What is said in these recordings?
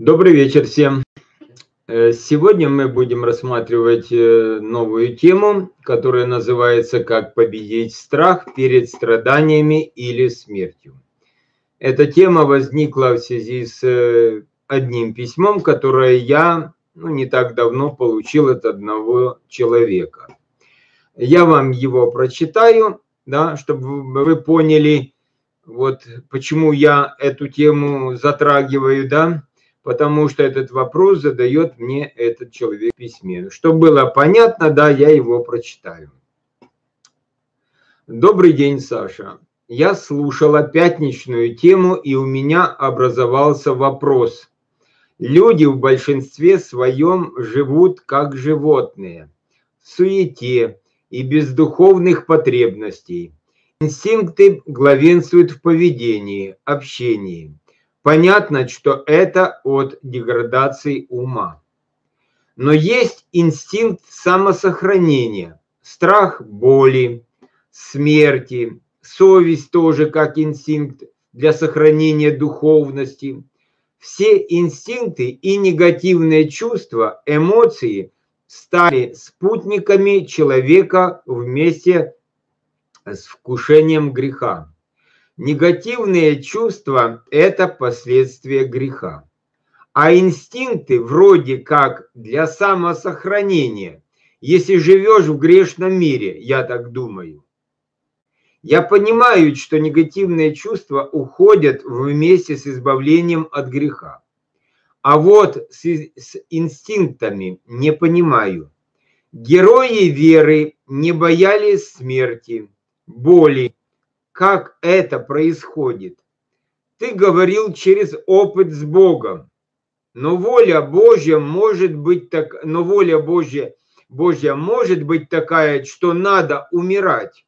Добрый вечер всем. Сегодня мы будем рассматривать новую тему, которая называется «Как победить страх перед страданиями или смертью». Эта тема возникла в связи с одним письмом, которое я не так давно получил от одного человека. Я вам его прочитаю, да, чтобы вы поняли, вот почему я эту тему затрагиваю, да. Потому что этот вопрос задает мне этот человек в письме. Чтобы было понятно, да, я его прочитаю. Добрый день, Саша. Я слушала пятничную тему, и у меня образовался вопрос. Люди в большинстве своем живут как животные, в суете и без духовных потребностей. Инстинкты главенствуют в поведении, общении. Понятно, что это от деградации ума. Но есть инстинкт самосохранения, страх боли, смерти, совесть тоже как инстинкт для сохранения духовности. Все инстинкты и негативные чувства, эмоции стали спутниками человека вместе с вкушением греха. Негативные чувства – это последствия греха. А инстинкты вроде как для самосохранения, если живешь в грешном мире, я так думаю. Я понимаю, что негативные чувства уходят вместе с избавлением от греха. А вот с инстинктами не понимаю. Герои веры не боялись смерти, боли. Как это происходит? Ты говорил через опыт с Богом, но воля Божья может быть может быть такая, что надо умирать.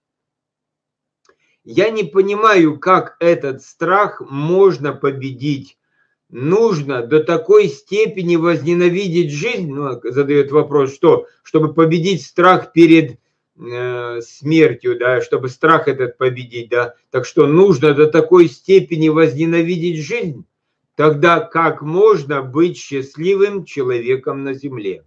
Я не понимаю, как этот страх можно победить. Нужно до такой степени возненавидеть жизнь, задает вопрос, что, чтобы победить страх перед смертью, да, чтобы страх этот победить, да, так что нужно до такой степени возненавидеть жизнь, тогда как можно быть счастливым человеком на земле?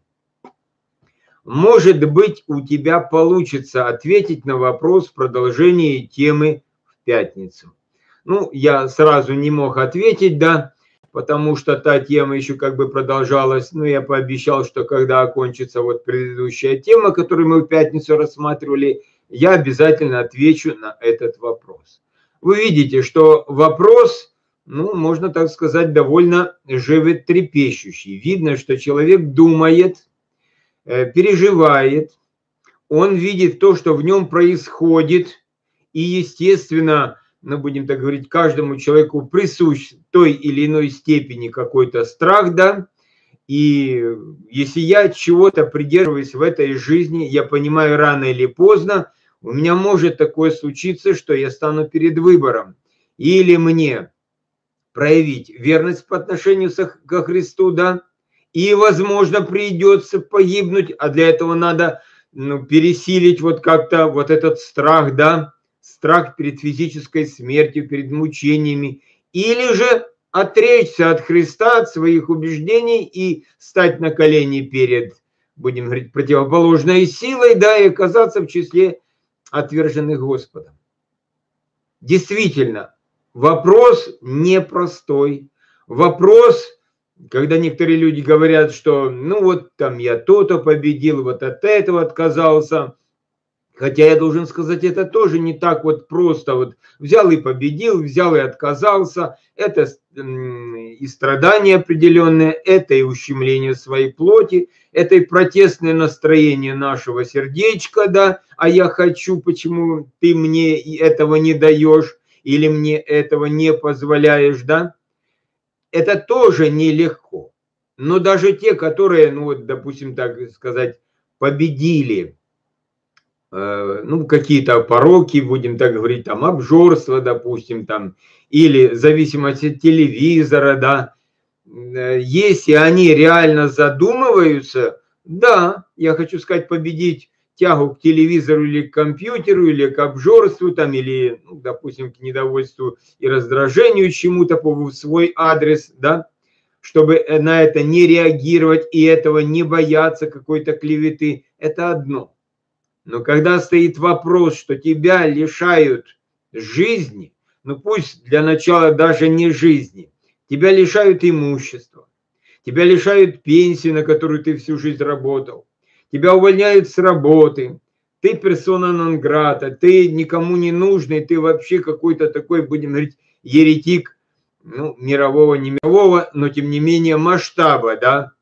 Может быть, у тебя получится ответить на вопрос в продолжении темы в пятницу. Я сразу не мог ответить, да, потому что та тема еще как бы продолжалась. Но я пообещал, что когда окончится вот предыдущая тема, которую мы в пятницу рассматривали, я обязательно отвечу на этот вопрос. Вы видите, что вопрос, можно так сказать, довольно животрепещущий. Видно, что человек думает, переживает, он видит то, что в нем происходит, и, естественно, будем так говорить, каждому человеку присущ в той или иной степени какой-то страх, да, и если я чего-то придерживаюсь в этой жизни, я понимаю, рано или поздно у меня может такое случиться, что я стану перед выбором. Или мне проявить верность по отношению ко Христу, да, и, возможно, придется погибнуть, а для этого надо пересилить вот как-то вот этот страх, да, страх перед физической смертью, перед мучениями, или же отречься от Христа, от своих убеждений и стать на колени перед, будем говорить, противоположной силой, да, и оказаться в числе отверженных Господом. Действительно, вопрос непростой. Вопрос, когда некоторые люди говорят, что я то-то победил, вот от этого отказался. Хотя я должен сказать, это тоже не так вот просто. Вот взял и победил, взял и отказался. Это и страдания определенные, это и ущемление своей плоти, это и протестное настроение нашего сердечка, да, а я хочу, почему ты мне этого не даешь или мне этого не позволяешь, да. Это тоже нелегко. Но даже те, которые, допустим, так сказать, победили какие-то пороки, будем так говорить, там, обжорство, допустим, там, или зависимость от телевизора, да, если они реально задумываются, да, я хочу сказать, победить тягу к телевизору или к компьютеру, или к обжорству, там, или, допустим, к недовольству и раздражению чему-то в свой адрес, да, чтобы на это не реагировать и этого не бояться какой-то клеветы, это одно. Но когда стоит вопрос, что тебя лишают жизни, ну пусть для начала даже не жизни, тебя лишают имущества, тебя лишают пенсии, на которую ты всю жизнь работал, тебя увольняют с работы, ты персона нон грата, ты никому не нужный, ты вообще какой-то такой, будем говорить, еретик, ну, мирового, не мирового, но тем не менее масштаба, да,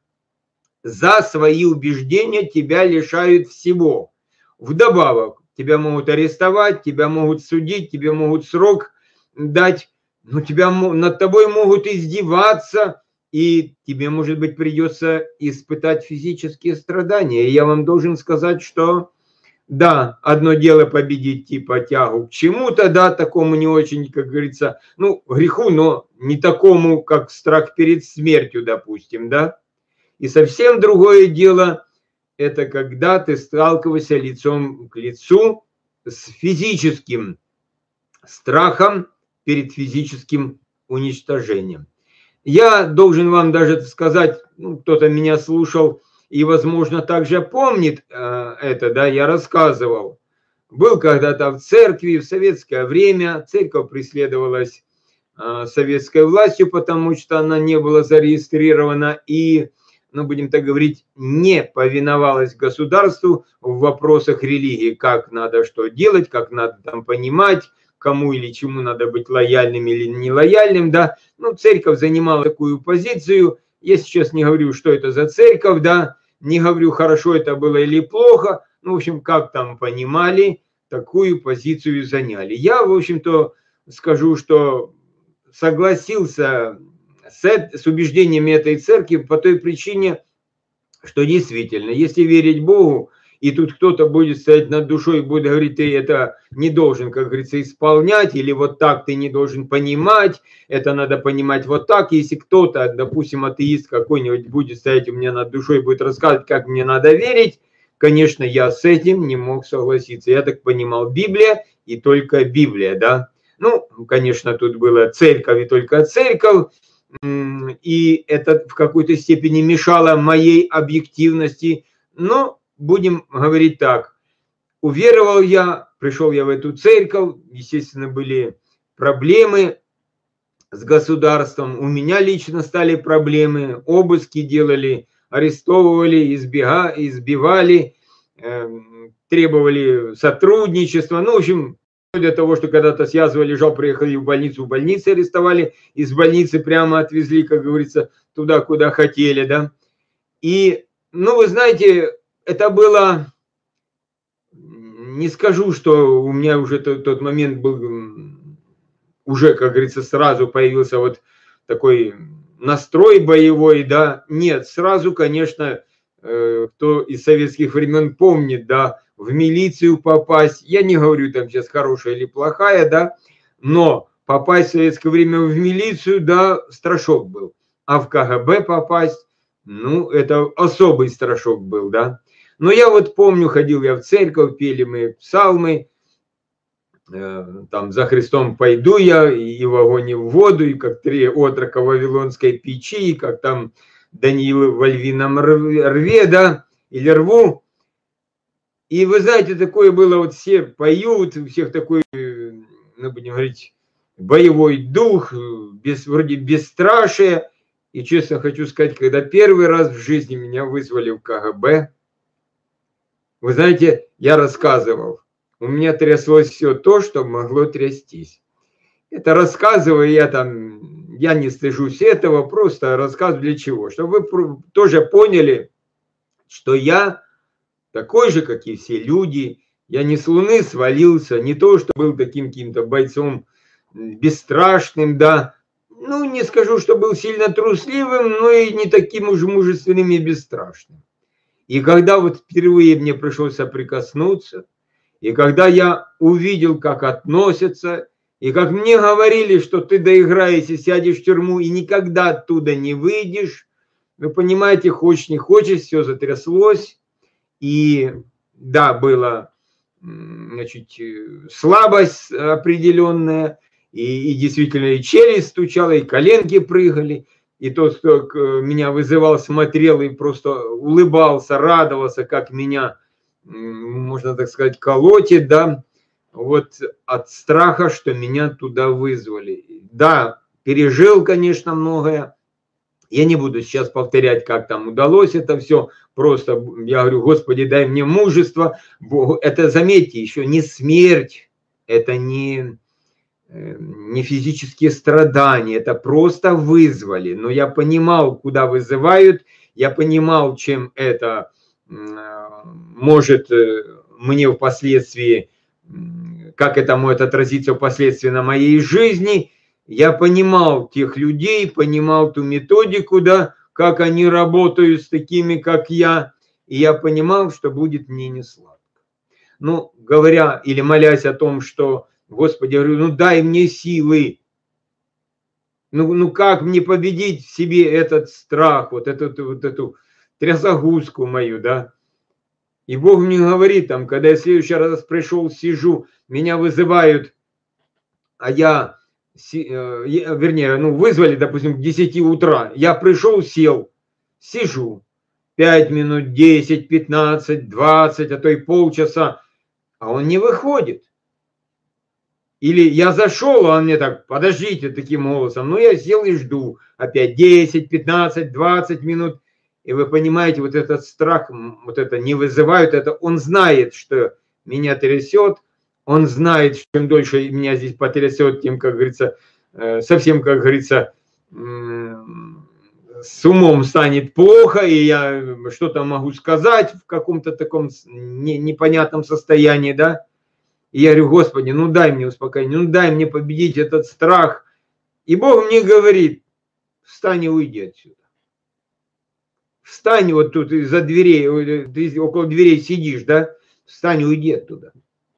за свои убеждения тебя лишают всего. Вдобавок, тебя могут арестовать, тебя могут судить, тебе могут срок дать, но над тобой могут издеваться, и тебе, может быть, придется испытать физические страдания. И я вам должен сказать, что да, одно дело победить типа тягу к чему-то, да, такому не очень, как говорится, ну, греху, но не такому, как страх перед смертью, допустим, да. И совсем другое дело, это когда ты сталкиваешься лицом к лицу с физическим страхом перед физическим уничтожением. Я должен вам даже сказать, ну, кто-то меня слушал и, возможно, также помнит это, да, я рассказывал. Был когда-то в церкви в советское время, церковь преследовалась советской властью, потому что она не была зарегистрирована и, ну, будем так говорить, не повиновалась государству в вопросах религии, как надо что делать, как надо там понимать, кому или чему надо быть лояльным или нелояльным, да. Ну, церковь занимала такую позицию. Я сейчас не говорю, что это за церковь, да, не говорю, хорошо это было или плохо. Ну, в общем, как там понимали, такую позицию заняли. Я, в общем-то, скажу, что согласился с убеждениями этой церкви по той причине, что действительно, если верить Богу, и тут кто-то будет стоять над душой и будет говорить, ты это не должен, как говорится, исполнять, или вот так ты не должен понимать, это надо понимать вот так. Если кто-то, допустим, атеист какой-нибудь будет стоять у меня над душой и будет рассказывать, как мне надо верить, конечно, я с этим не мог согласиться. Я так понимал, Библия и только Библия, да. Ну, конечно, тут была церковь и только церковь, и это в какой-то степени мешало моей объективности, но будем говорить так, уверовал я, пришел я в эту церковь, естественно, были проблемы с государством, у меня лично стали проблемы, обыски делали, арестовывали, избивали, требовали сотрудничества, ну, в общем, для того, что когда-то с язвой лежал, приехали в больнице арестовали, из больницы прямо отвезли, как говорится, туда, куда хотели, да. И, ну, вы знаете, это было, не скажу, что у меня уже тот момент был, уже, как говорится, сразу появился вот такой настрой боевой, да. Нет, сразу, конечно, кто из советских времен помнит, да, в милицию попасть, я не говорю там сейчас хорошая или плохая, да, но попасть в советское время в милицию, да, страшок был. А в КГБ попасть, ну, это особый страшок был, да. Но я вот помню, ходил я в церковь, пели мы псалмы, там «За Христом пойду я», и в огонь и в воду, и как 3 отрока вавилонской печи, и как там Даниил во львином рве, да, или рву. И вы знаете, такое было, вот все поют, у всех такой, ну, будем говорить, боевой дух, вроде бесстрашие. И честно хочу сказать, когда первый раз в жизни меня вызвали в КГБ, вы знаете, я рассказывал, у меня тряслось все то, что могло трястись. Это рассказываю я не стыжусь этого, просто рассказываю для чего? Чтобы вы тоже поняли, что я такой же, как и все люди. Я не с Луны свалился, не то, что был таким каким-то бойцом бесстрашным, да. Ну, не скажу, что был сильно трусливым, но и не таким уж мужественным и бесстрашным. И когда вот впервые мне пришлось соприкоснуться, и когда я увидел, как относятся, и как мне говорили, что ты доиграешься, сядешь в тюрьму и никогда оттуда не выйдешь, вы понимаете, хочешь не хочешь, все затряслось. И да, была, значит, слабость определенная, и действительно и челюсть стучала, и коленки прыгали. и тот, кто меня вызывал, смотрел и просто улыбался, радовался, как меня, можно так сказать, колотит, да, вот от страха, что меня туда вызвали. Да, пережил, конечно, многое. Я не буду сейчас повторять, как там удалось это все. Просто я говорю, Господи, дай мне мужество. Это, заметьте, еще не смерть, это не физические страдания, это просто вызвали. Но я понимал, куда вызывают, я понимал, чем это может мне впоследствии, как это может отразиться впоследствии на моей жизни. Я понимал тех людей, понимал ту методику, да, как они работают с такими, как я, и я понимал, что будет мне не сладко. Ну, говоря или молясь о том, что, Господи, я говорю, ну дай мне силы, ну как мне победить в себе этот страх, вот эту трясогузку мою, да. И Бог мне говорит, там, когда я в следующий раз пришел, сижу, меня вызывают, а вернее, вызвали, допустим, к 10 утра. Я пришел, сел, сижу 5 минут, 10, 15, 20, а то и полчаса, а он не выходит. Или я зашел, а он мне так, подождите, таким голосом. Ну, я сел и жду опять 10, 15, 20 минут. И вы понимаете, вот этот страх, вот это не вызывают, это он знает, что меня трясет, он знает, что чем дольше меня здесь потрясет, тем, как говорится, совсем, как говорится, с умом станет плохо, и я что-то могу сказать в каком-то таком непонятном состоянии, да. И я говорю, Господи, ну дай мне успокоение, ну дай мне победить этот страх. И Бог мне говорит, встань и уйди отсюда. Встань вот тут из-за дверей, ты около дверей сидишь, да? Встань и уйди оттуда.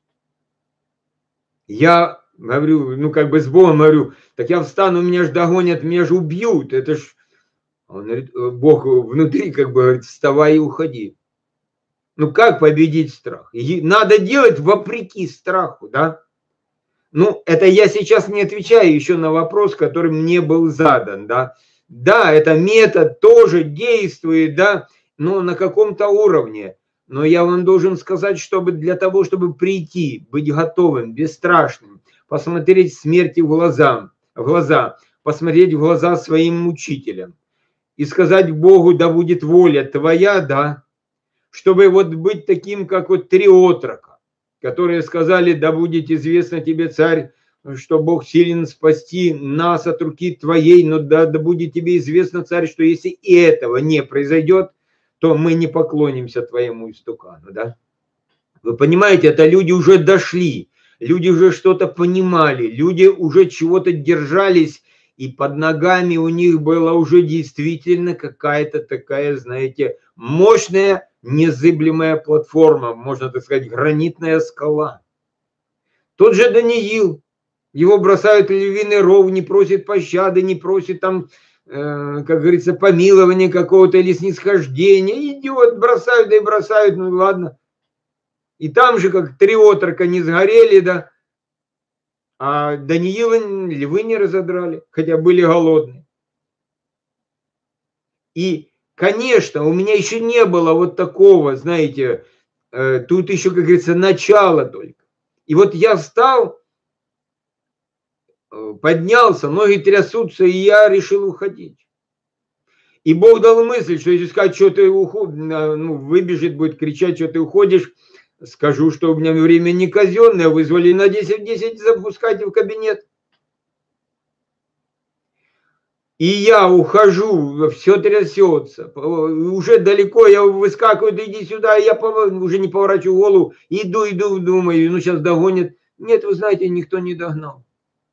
Я говорю, ну как бы с Богом говорю, так я встану, меня же догонят, меня же убьют. Это ж, он говорит, Бог внутри как бы говорит, вставай и уходи. Ну как победить страх? Надо делать вопреки страху, да? Ну, это я сейчас не отвечаю еще на вопрос, который мне был задан, да. Да, это метод тоже действует, да, но на каком-то уровне. Но я вам должен сказать, чтобы для того, чтобы прийти, быть готовым, бесстрашным, посмотреть смерти в глаза, посмотреть в глаза своим мучителям и сказать Богу, да будет воля твоя, да, чтобы вот быть таким, как вот 3 отрока, которые сказали, да будет известно тебе, царь, что Бог силен спасти нас от руки твоей, но да будет тебе известно, царь, что если и этого не произойдет, то мы не поклонимся твоему истукану, да? Вы понимаете, это люди уже дошли, люди уже что-то понимали, люди уже чего-то держались, и под ногами у них была уже действительно какая-то такая, знаете, мощная, незыблемая платформа, можно так сказать, гранитная скала. Тот же Даниил, его бросают в львиный ров, не просит пощады, не просит там, как говорится, помилования какого-то или снисхождения. Идет, бросают, да и бросают, ну ладно. И там же, как 3 отрока не сгорели, да, а Даниила львы не разодрали, хотя были голодные. И, конечно, у меня еще не было вот такого, знаете, тут еще, как говорится, начало только. И вот я встал, поднялся, ноги трясутся, и я решил уходить. И Бог дал мысль, что если сказать, что ты уходишь, ну, выбежит, будет кричать, что ты уходишь, скажу, что у меня время не казенное, вызвали на 10 запускайте в кабинет. И я ухожу, все трясется, уже далеко, я выскакиваю, да иди сюда, я уже не поворачиваю голову, иду, думаю, ну сейчас догонят. Нет, вы знаете, никто не догнал.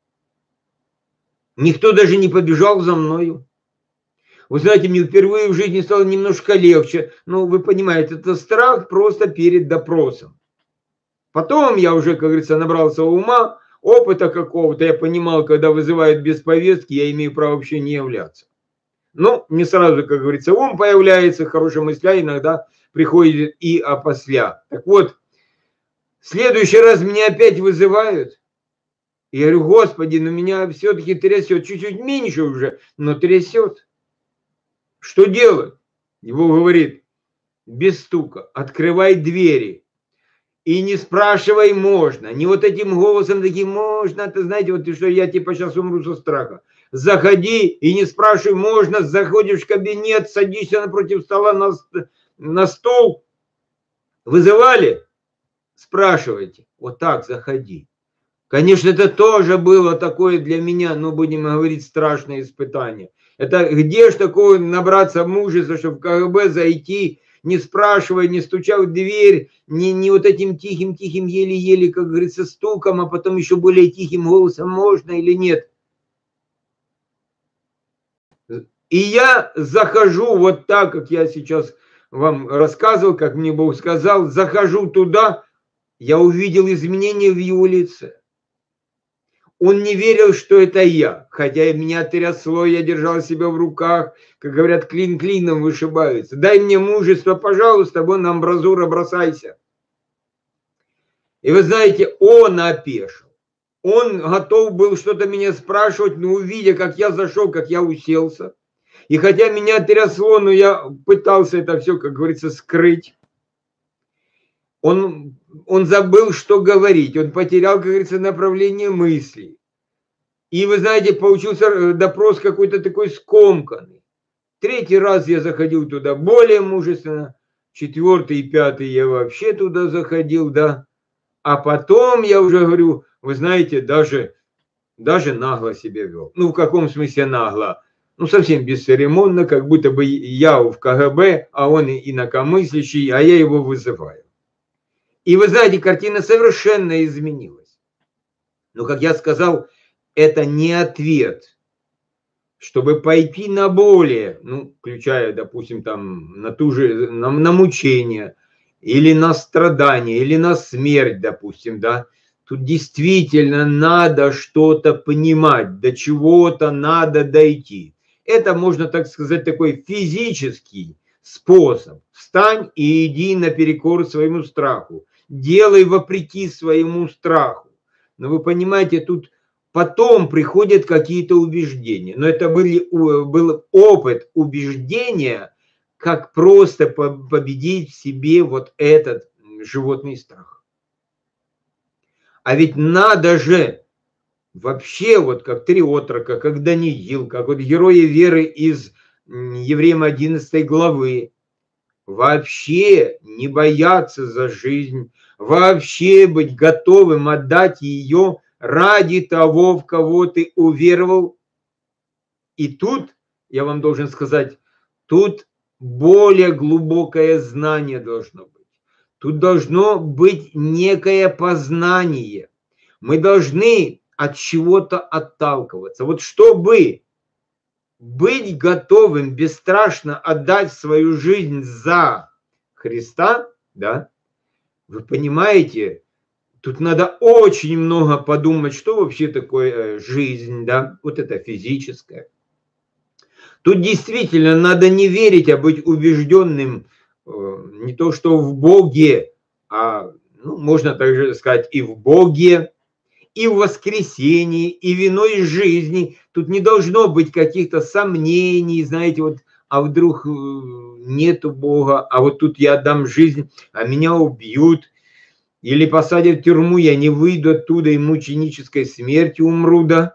Никто даже не побежал за мною. Вы знаете, мне впервые в жизни стало немножко легче. Ну, вы понимаете, это страх просто перед допросом. Потом я уже, как говорится, набрался ума, опыта какого-то. Я понимал, когда вызывают без повестки, я имею право вообще не являться. Ну, не сразу, как говорится, ум появляется, хорошие мысли иногда приходят и опосля. Так вот, в следующий раз меня опять вызывают. И я говорю, Господи, ну меня все-таки трясет, чуть-чуть меньше уже, но трясет. Что делать? Его говорит, без стука, открывай двери. И не спрашивай можно, не вот этим голосом таким можно, ты знаете, вот что я типа сейчас умру со страха. Заходи и не спрашивай можно, заходишь в кабинет, садишься напротив стола на стол. Вызывали? Спрашивайте. Вот так заходи. Конечно, это тоже было такое для меня, ну, будем говорить, страшное испытание. Это где ж такое набраться мужества, чтобы в КГБ зайти, не спрашивая, не стуча в дверь, не вот этим тихим-тихим, еле-еле, как говорится, стуком, а потом еще более тихим голосом, можно или нет. И я захожу вот так, как я сейчас вам рассказывал, как мне Бог сказал, захожу туда, я увидел изменения в его лице. Он не верил, что это я, хотя меня трясло, я держал себя в руках, как говорят, клин клином вышибаются. Дай мне мужество, пожалуйста, вон на амбразура бросайся. И вы знаете, он опешил. Он готов был что-то меня спрашивать, но увидя, как я зашел, как я уселся. И хотя меня трясло, но я пытался это все, как говорится, скрыть. Он забыл, что говорить. Он потерял, как говорится, направление мыслей. И, вы знаете, получился допрос какой-то такой скомканный. 3-й раз я заходил туда более мужественно. 4-й и 5-й я вообще туда заходил, да. А потом я уже говорю, вы знаете, даже нагло себя вел. Ну, в каком смысле нагло? Ну, совсем бесцеремонно, как будто бы я в КГБ, а он инакомыслящий, а я его вызываю. И вы знаете, картина совершенно изменилась. Но, как я сказал, это не ответ, чтобы пойти на более, ну, включая, допустим, там, на ту же, на мучение, или на страдания, или на смерть, допустим, да. Тут действительно надо что-то понимать, до чего-то надо дойти. Это, можно так сказать, такой физический способ. Встань и иди наперекор своему страху. Делай вопреки своему страху. Но вы понимаете, тут потом приходят какие-то убеждения. Но это был опыт убеждения, как просто победить в себе вот этот животный страх. А ведь надо же вообще, вот как 3 отрока, как Даниил, как вот герои веры из Евреям 11 главы, вообще не бояться за жизнь, вообще быть готовым отдать ее ради того, в кого ты уверовал. И тут, я вам должен сказать, тут более глубокое знание должно быть. Тут должно быть некое познание. Мы должны от чего-то отталкиваться. Вот чтобы быть готовым бесстрашно отдать свою жизнь за Христа, да, вы понимаете, тут надо очень много подумать, что вообще такое жизнь, да, вот это физическое. Тут действительно надо не верить, а быть убежденным не то что в Боге, а, ну, можно также сказать, и в Боге, и в воскресении, и в иной жизни. Тут не должно быть каких-то сомнений, знаете, вот, а вдруг нету Бога, а вот тут я отдам жизнь, а меня убьют, или посадят в тюрьму, я не выйду оттуда и мученической смертью умру, да.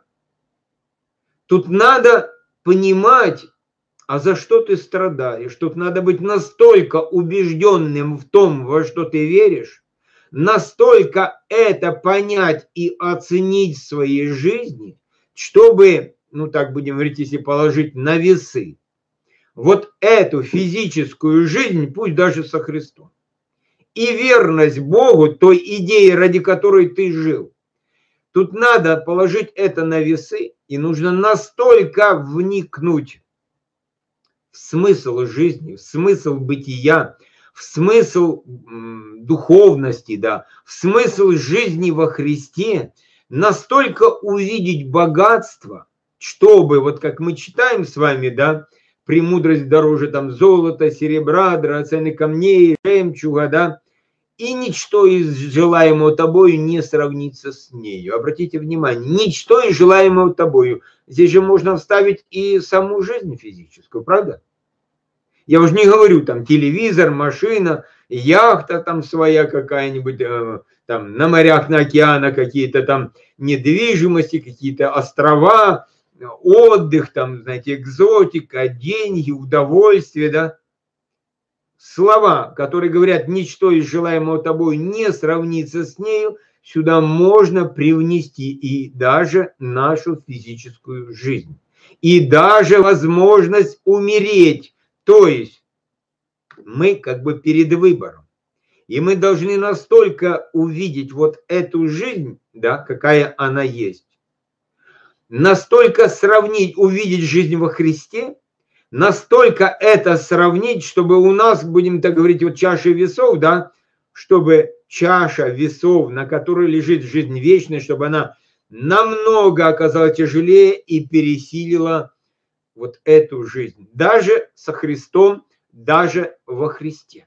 Тут надо понимать, а за что ты страдаешь. Тут надо быть настолько убежденным в том, во что ты веришь, настолько это понять и оценить в своей жизни, чтобы, ну так будем говорить, если положить на весы, вот эту физическую жизнь, пусть даже со Христом, и верность Богу, той идее, ради которой ты жил. Тут надо положить это на весы, и нужно настолько вникнуть в смысл жизни, в смысл бытия, в смысл духовности, да, в смысл жизни во Христе, настолько увидеть богатство, чтобы, вот как мы читаем с вами, да, премудрость дороже там золота, серебра, драгоценных камней, жемчуга, да, и ничто из желаемого тобою не сравнится с нею. Обратите внимание, ничто из желаемого тобою. Здесь же можно вставить и саму жизнь физическую, правда? Я уже не говорю, там телевизор, машина, яхта там своя какая-нибудь, там на морях, на океанах какие-то там недвижимости, какие-то острова, отдых, там, знаете, экзотика, деньги, удовольствие, да. Слова, которые говорят, ничто из желаемого тобой не сравнится с нею, сюда можно привнести и даже нашу физическую жизнь, и даже возможность умереть. То есть мы как бы перед выбором. И мы должны настолько увидеть вот эту жизнь, да, какая она есть, настолько сравнить, увидеть жизнь во Христе, настолько это сравнить, чтобы у нас, будем так говорить, вот чаша весов, да, чтобы чаша весов, на которой лежит жизнь вечная, чтобы она намного оказалась тяжелее и пересилила вот эту жизнь. Даже со Христом, даже во Христе.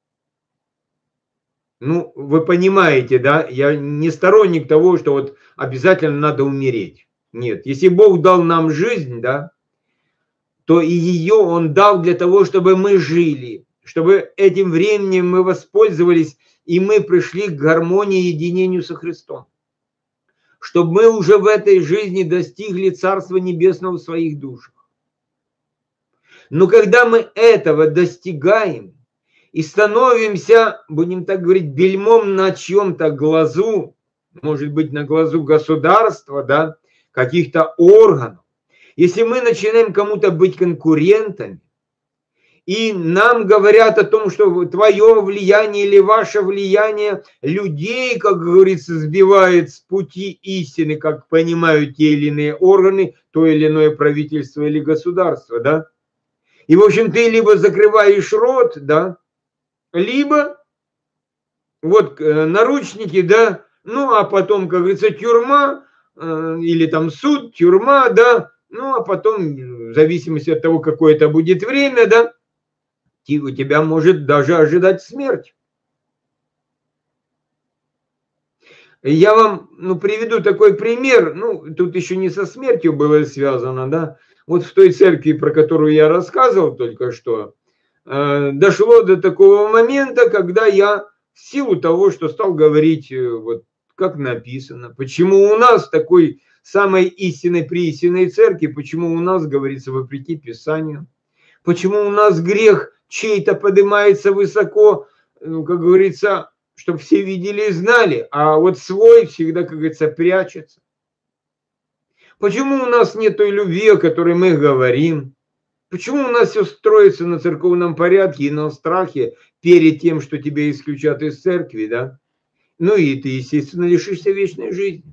Ну, вы понимаете, да, я не сторонник того, что вот обязательно надо умереть. Нет, если Бог дал нам жизнь, да, то и ее Он дал для того, чтобы мы жили, чтобы этим временем мы воспользовались, и мы пришли к гармонии и единению со Христом. Чтобы мы уже в этой жизни достигли Царства Небесного в своих душах. Но когда мы этого достигаем и становимся, будем так говорить, бельмом на чьем-то глазу, может быть, на глазу государства, да, каких-то органов, если мы начинаем кому-то быть конкурентами, и нам говорят о том, что твое влияние или ваше влияние людей, как говорится, сбивает с пути истины, как понимают те или иные органы, то или иное правительство или государство, да. И, в общем, ты либо закрываешь рот, да, либо вот наручники, да, ну, а потом, как говорится, тюрьма, или там суд, тюрьма, да, ну, а потом, в зависимости от того, какое это будет время, да, у тебя может даже ожидать смерть. Я вам, приведу такой пример, тут еще не со смертью было связано, да, вот в той церкви, про которую я рассказывал только что, дошло до такого момента, когда я в силу того, что стал говорить, вот как написано, почему у нас такой самой истинной преистинной церкви, почему у нас говорится вопреки Писанию, почему у нас грех чей-то поднимается высоко, как говорится, чтобы все видели и знали, а вот свой всегда, как говорится, прячется. Почему у нас нет той любви, о которой мы говорим? Почему у нас все строится на церковном порядке и на страхе перед тем, что тебя исключат из церкви, да? Ну и ты, естественно, лишишься вечной жизни.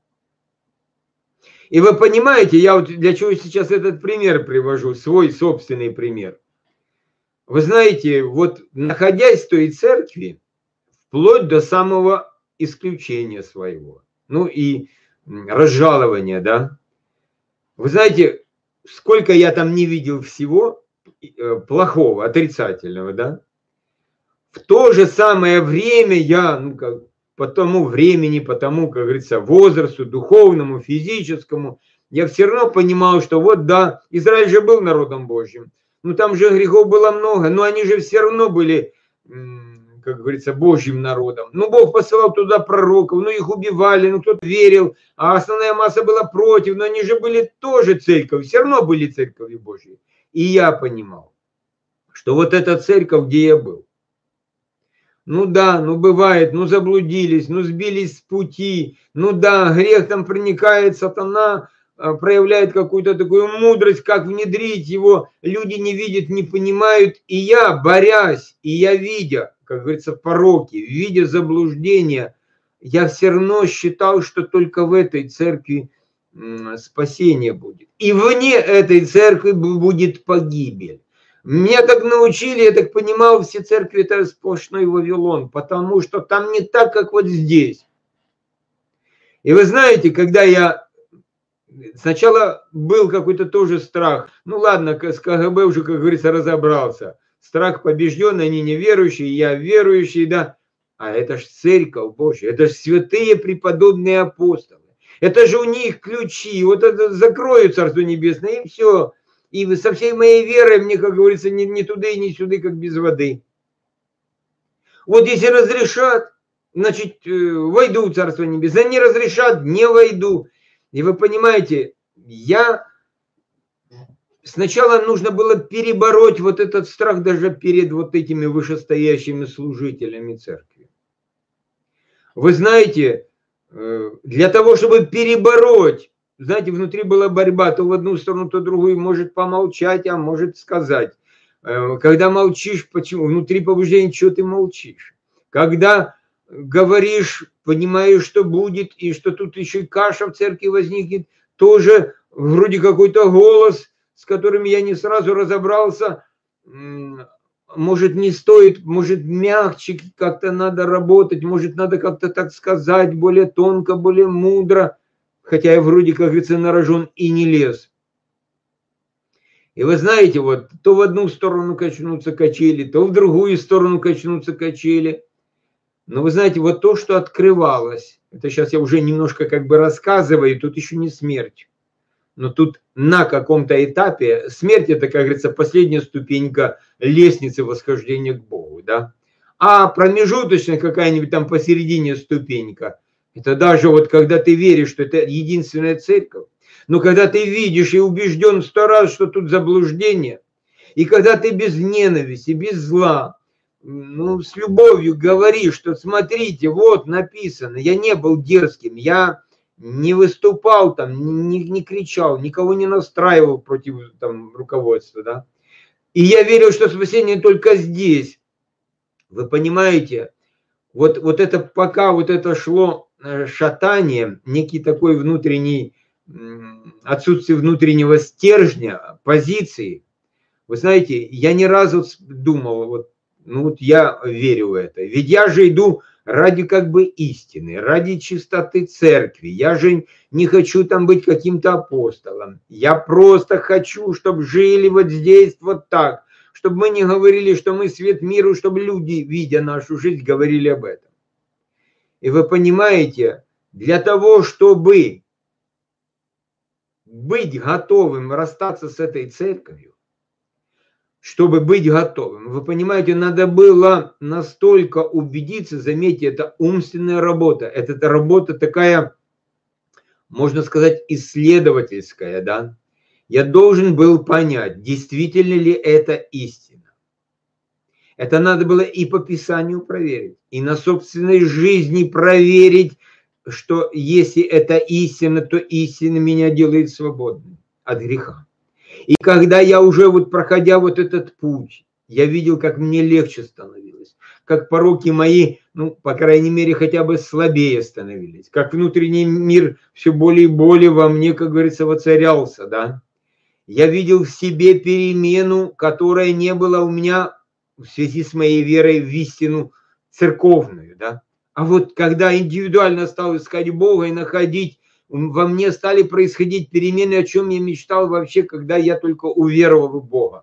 И вы понимаете, я вот для чего сейчас этот пример привожу, свой собственный пример. Вы знаете, вот находясь в той церкви, вплоть до самого исключения своего, ну и разжалования, да, вы знаете, сколько я там не видел всего плохого, отрицательного, да, в то же самое время я, по тому времени, по тому, как говорится, возрасту, духовному, физическому, я все равно понимал, что вот да, Израиль же был народом Божьим, там же грехов было много, но они же все равно были, как говорится, Божьим народом. Бог посылал туда пророков, их убивали, кто-то верил, а основная масса была против, но они же были тоже церковью, все равно были церковью Божьей. И я понимал, что вот эта церковь, где я был, бывает, заблудились, сбились с пути, грех там проникает, сатана проявляет какую-то такую мудрость, как внедрить его, люди не видят, не понимают, и я, борясь, и я видя, как говорится, пороки, видя заблуждения, я все равно считал, что только в этой церкви спасение будет. И вне этой церкви будет погибель. Меня так научили, я так понимал, все церкви это сплошной Вавилон, потому что там не так, как вот здесь. И вы знаете, когда я сначала был какой-то тоже страх, ладно, с КГБ уже, как говорится, разобрался. Страх побежден, они неверующие, я верующий, да. А это ж церковь Божья, это ж святые преподобные апостолы. Это же у них ключи, вот это закроют Царство Небесное, и все. И со всей моей верой мне, как говорится, ни туда и ни сюда, как без воды. Вот если разрешат, значит, войду в Царство Небесное. Не разрешат, не войду. И вы понимаете, сначала нужно было перебороть вот этот страх даже перед вот этими вышестоящими служителями церкви. Вы знаете, для того, чтобы перебороть, знаете, внутри была борьба, то в одну сторону, то в другую, может помолчать, а может сказать. Когда молчишь, почему? Внутри побуждения, что ты молчишь? Когда говоришь, понимаешь, что будет, и что тут еще и каша в церкви возникнет, тоже вроде какой-то голос, с которым я не сразу разобрался, может, не стоит, может, мягче как-то надо работать, может, надо как-то так сказать, более тонко, более мудро, хотя я вроде, как говорится, на рожон и не лез. И вы знаете, вот, то в одну сторону качнутся качели, то в другую сторону качнутся качели. Но вы знаете, вот то, что открывалось, это сейчас я уже немножко как бы рассказываю, тут еще не смерть. Но тут на каком-то этапе смерть, это, как говорится, последняя ступенька лестницы восхождения к Богу, да. А промежуточная какая-нибудь там посередине ступенька, это даже вот когда ты веришь, что это единственная церковь, но когда ты видишь и убежден 100 раз, что тут заблуждение, и когда ты без ненависти, без зла, ну, с любовью говоришь, что смотрите, вот написано, я не был дерзким, я не выступал там, не кричал, никого не настраивал против там руководства, да. И я верил, что спасение только здесь. Вы понимаете, вот это пока вот это шло шатание, некий такой внутренний, отсутствие внутреннего стержня, позиции. Вы знаете, я ни разу думал, вот, ну вот я верю в это. Ведь я же иду ради как бы истины, ради чистоты церкви. Я же не хочу там быть каким-то апостолом. Я просто хочу, чтобы жили вот здесь вот так. Чтобы мы не говорили, что мы свет миру, чтобы люди, видя нашу жизнь, говорили об этом. И вы понимаете, для того, чтобы быть готовым расстаться с этой церковью, чтобы быть готовым. Вы понимаете, надо было настолько убедиться, заметьте, это умственная работа. Это работа такая, можно сказать, исследовательская, да. Я должен был понять, действительно ли это истина. Это надо было и по Писанию проверить, и на собственной жизни проверить, что если это истина, то истина меня делает свободным от греха. И когда я уже вот проходя вот этот путь, я видел, как мне легче становилось, как пороки мои, ну, по крайней мере, хотя бы слабее становились, как внутренний мир все более и более во мне, как говорится, воцарялся, да. Я видел в себе перемену, которая не была у меня в связи с моей верой в истину церковную, да. А вот когда индивидуально стал искать Бога и находить, во мне стали происходить перемены, о чем я мечтал вообще, когда я только уверовал в Бога.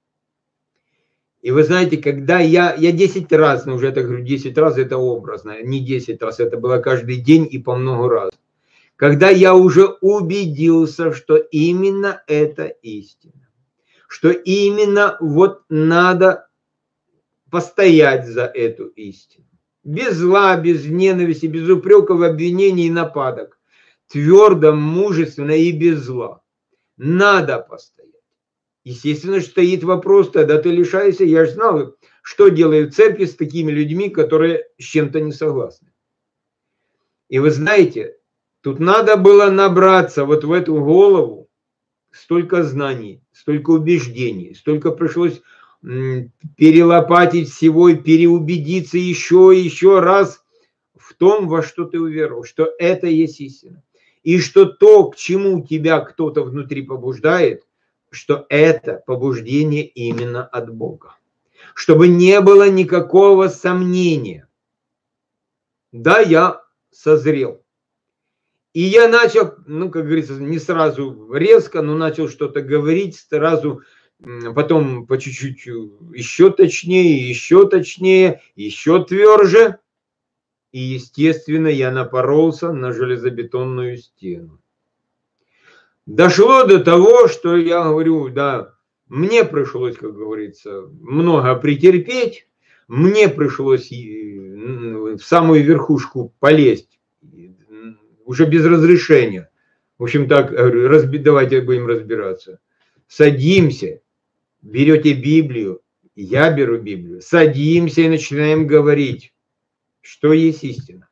И вы знаете, когда я 10 раз, ну уже это говорю, 10 раз это образно, не 10 раз, это было каждый день и по много раз. Когда я уже убедился, что именно это истина, что именно вот надо постоять за эту истину. Без зла, без ненависти, без упреков, обвинений и нападок. Твердо, мужественно и без зла. Надо постоять. Естественно, стоит вопрос, тогда ты лишаешься. Я же знал, что делают церкви с такими людьми, которые с чем-то не согласны. И вы знаете, тут надо было набраться вот в эту голову столько знаний, столько убеждений, столько пришлось перелопатить всего и переубедиться еще раз в том, во что ты уверовал, что это есть истина. И что то, к чему тебя кто-то внутри побуждает, что это побуждение именно от Бога. Чтобы не было никакого сомнения. Да, я созрел. И я начал, ну, как говорится, не сразу резко, но начал что-то говорить, сразу, потом по чуть-чуть еще точнее, еще тверже. И, естественно, я напоролся на железобетонную стену. Дошло до того, что я говорю, да, мне пришлось, как говорится, много претерпеть, мне пришлось в самую верхушку полезть, уже без разрешения. В общем, так, говорю, давайте будем разбираться. Садимся, берете Библию, я беру Библию, садимся и начинаем говорить, что есть истина.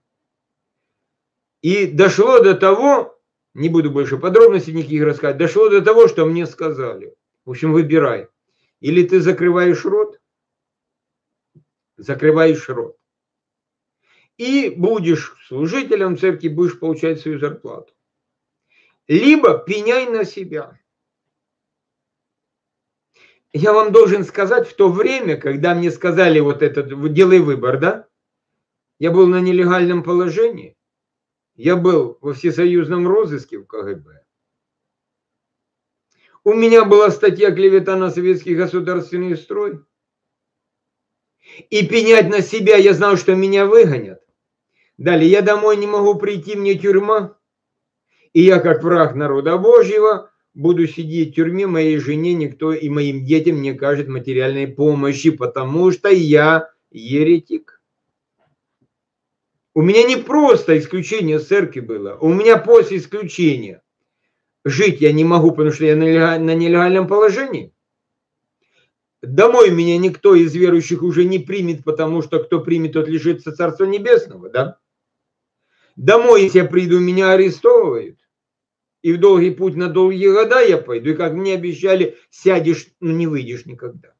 И дошло до того, не буду больше подробностей никаких рассказывать, дошло до того, что мне сказали. В общем, выбирай. Или ты закрываешь рот, и будешь служителем церкви, будешь получать свою зарплату. Либо пеняй на себя. Я вам должен сказать, в то время, когда мне сказали вот это, делай выбор, да, я был на нелегальном положении, я был во всесоюзном розыске в КГБ. У меня была статья «Клевета на советский государственный строй». И пенять на себя, я знал, что меня выгонят. Далее, я домой не могу прийти, мне тюрьма. И я, как враг народа Божьего, буду сидеть в тюрьме, моей жене никто и моим детям не окажет материальной помощи, потому что я еретик. У меня не просто исключение с церкви было, у меня после исключения жить я не могу, потому что я на нелегальном положении. Домой меня никто из верующих уже не примет, потому что кто примет, тот лишится Царства Небесного, да? Домой, если я приду, меня арестовывают. И в долгий путь на долгие года я пойду. И как мне обещали, сядешь, но не выйдешь никогда.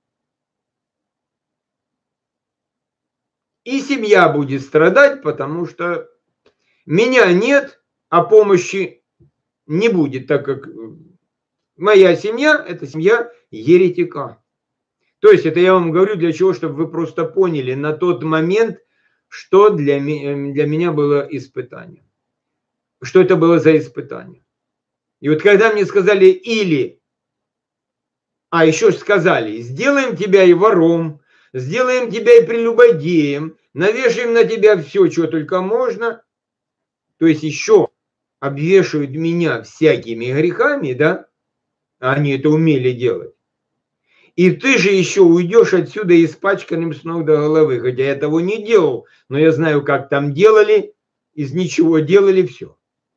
И семья будет страдать, потому что меня нет, а помощи не будет, так как моя семья – это семья еретика. То есть это я вам говорю для чего, чтобы вы просто поняли на тот момент, что для меня было испытание. Что это было за испытание. И вот когда мне сказали или, еще сказали, сделаем тебя и вором, сделаем тебя и прелюбодеем, навешаем на тебя все, что только можно, то есть еще обвешивают меня всякими грехами, да, они это умели делать. И ты же еще уйдешь отсюда испачканным с ног до головы, хотя я того не делал, но я знаю, как там делали, из ничего делали все.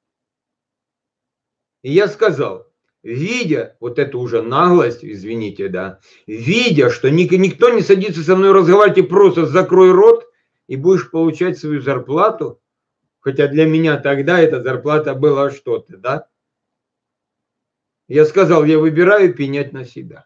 И я сказал, видя вот эту уже наглость, извините, да, видя, что никто не садится со мной разговаривать, и просто закрой рот, и будешь получать свою зарплату, хотя для меня тогда эта зарплата была что-то, да. Я сказал, я выбираю пенять на себя.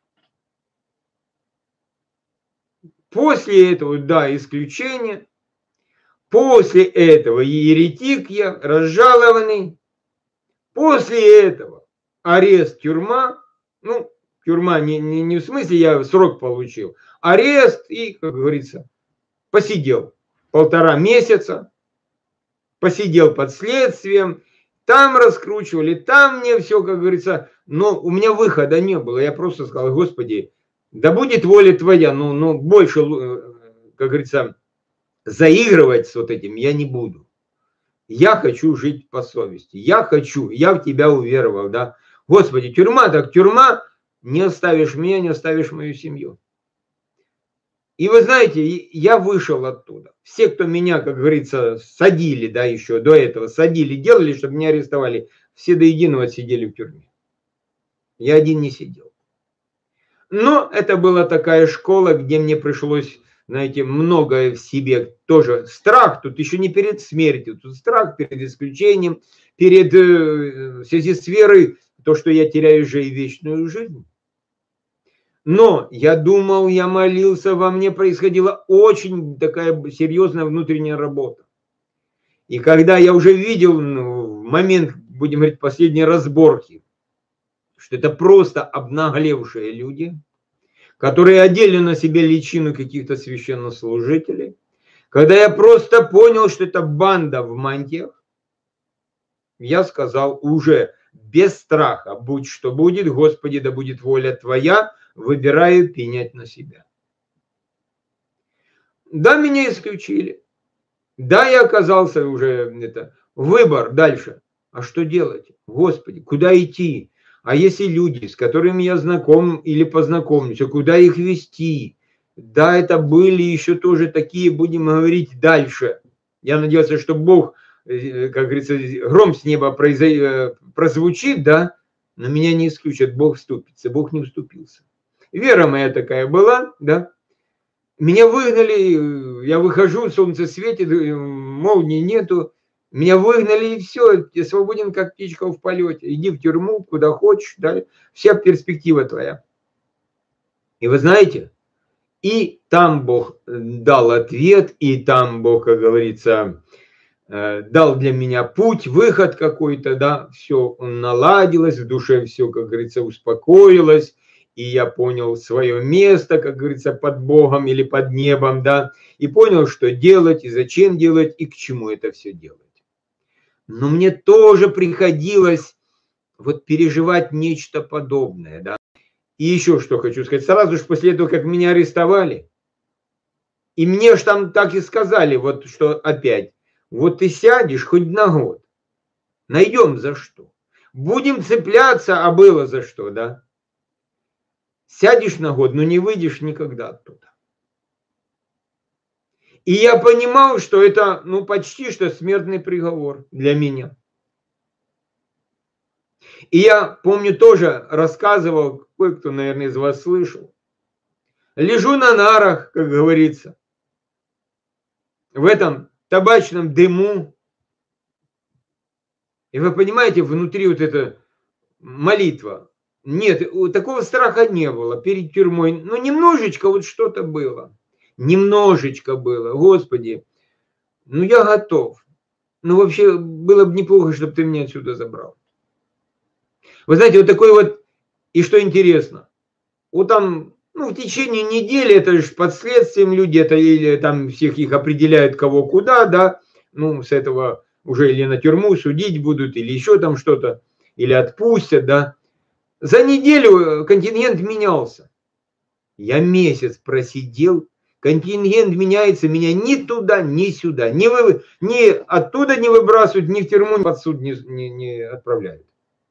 После этого, да, исключение. После этого еретик я, разжалованный. После этого арест, тюрьма. Ну, тюрьма не в смысле я срок получил. Арест и, как говорится, посидел 1,5 месяца. Посидел под следствием. Там раскручивали, там мне все, как говорится. Но у меня выхода не было. Я просто сказал, Господи, да будет воля твоя, но больше, как говорится, заигрывать с вот этим я не буду. Я хочу жить по совести. Я в тебя уверовал, да. Господи, тюрьма так тюрьма, не оставишь меня, не оставишь мою семью. И вы знаете, я вышел оттуда. Все, кто меня, как говорится, садили, да, еще до этого, садили, делали, чтобы меня арестовали, все до единого сидели в тюрьме. Я один не сидел. Но это была такая школа, где мне пришлось, знаете, многое в себе тоже. Страх тут еще не перед смертью, тут страх перед исключением, перед в связи с верой, то, что я теряю же и вечную жизнь. Но я думал, я молился, во мне происходила очень такая серьезная внутренняя работа. И когда я уже видел в момент, будем говорить, последней разборки, что это просто обнаглевшие люди, которые одели на себе личину каких-то священнослужителей, когда я просто понял, что это банда в мантиях, я сказал уже без страха, будь что будет, Господи, да будет воля Твоя, выбираю пенять на себя. Да, меня исключили. Да, я оказался уже, выбор дальше. А что делать? Господи, куда идти? А если люди, с которыми я знаком или познакомлюсь, а куда их вести? Да, это были еще тоже такие, будем говорить, дальше. Я надеялся, что Бог, как говорится, гром с неба прозвучит, да, но меня не исключат, Бог вступится. Бог не вступился. Вера моя такая была, да. Меня выгнали, я выхожу, солнце светит, молнии нету. Меня выгнали, и все, я свободен, как птичка в полете. Иди в тюрьму, куда хочешь, да, вся перспектива твоя. И вы знаете, и там Бог дал ответ, и там Бог, как говорится, дал для меня путь, выход какой-то, да, все наладилось, в душе все, как говорится, успокоилось, и я понял свое место, как говорится, под Богом или под небом, да, и понял, что делать, и зачем делать, и к чему это все делать. Но мне тоже приходилось вот переживать нечто подобное, да. И еще что хочу сказать, сразу же после этого, как меня арестовали, и мне же там так и сказали, вот что опять, вот ты сядешь хоть на год, найдем за что. Будем цепляться, а было за что, да. Сядешь на год, но не выйдешь никогда оттуда. И я понимал, что это, ну, почти что смертный приговор для меня. И я помню тоже рассказывал, кое-кто, наверное, из вас слышал. Лежу на нарах, как говорится, в этом табачном дыму. И вы понимаете, внутри вот эта молитва. Нет, такого страха не было перед тюрьмой. Ну, немножечко вот что-то было. Немножечко было. Господи, ну я готов. Ну, вообще, было бы неплохо, чтобы ты меня отсюда забрал. Вы знаете, вот такой вот, и что интересно, вот там, ну, в течение недели, это же под следствием люди, это или там всех их определяют кого куда, да, ну, с этого уже или на тюрьму судить будут, или еще там что-то, или отпустят, да. За неделю контингент менялся. Я месяц просидел, контингент меняется, меня ни туда, ни сюда, ни оттуда не выбрасывают, ни в тюрьму, ни под суд не отправляют.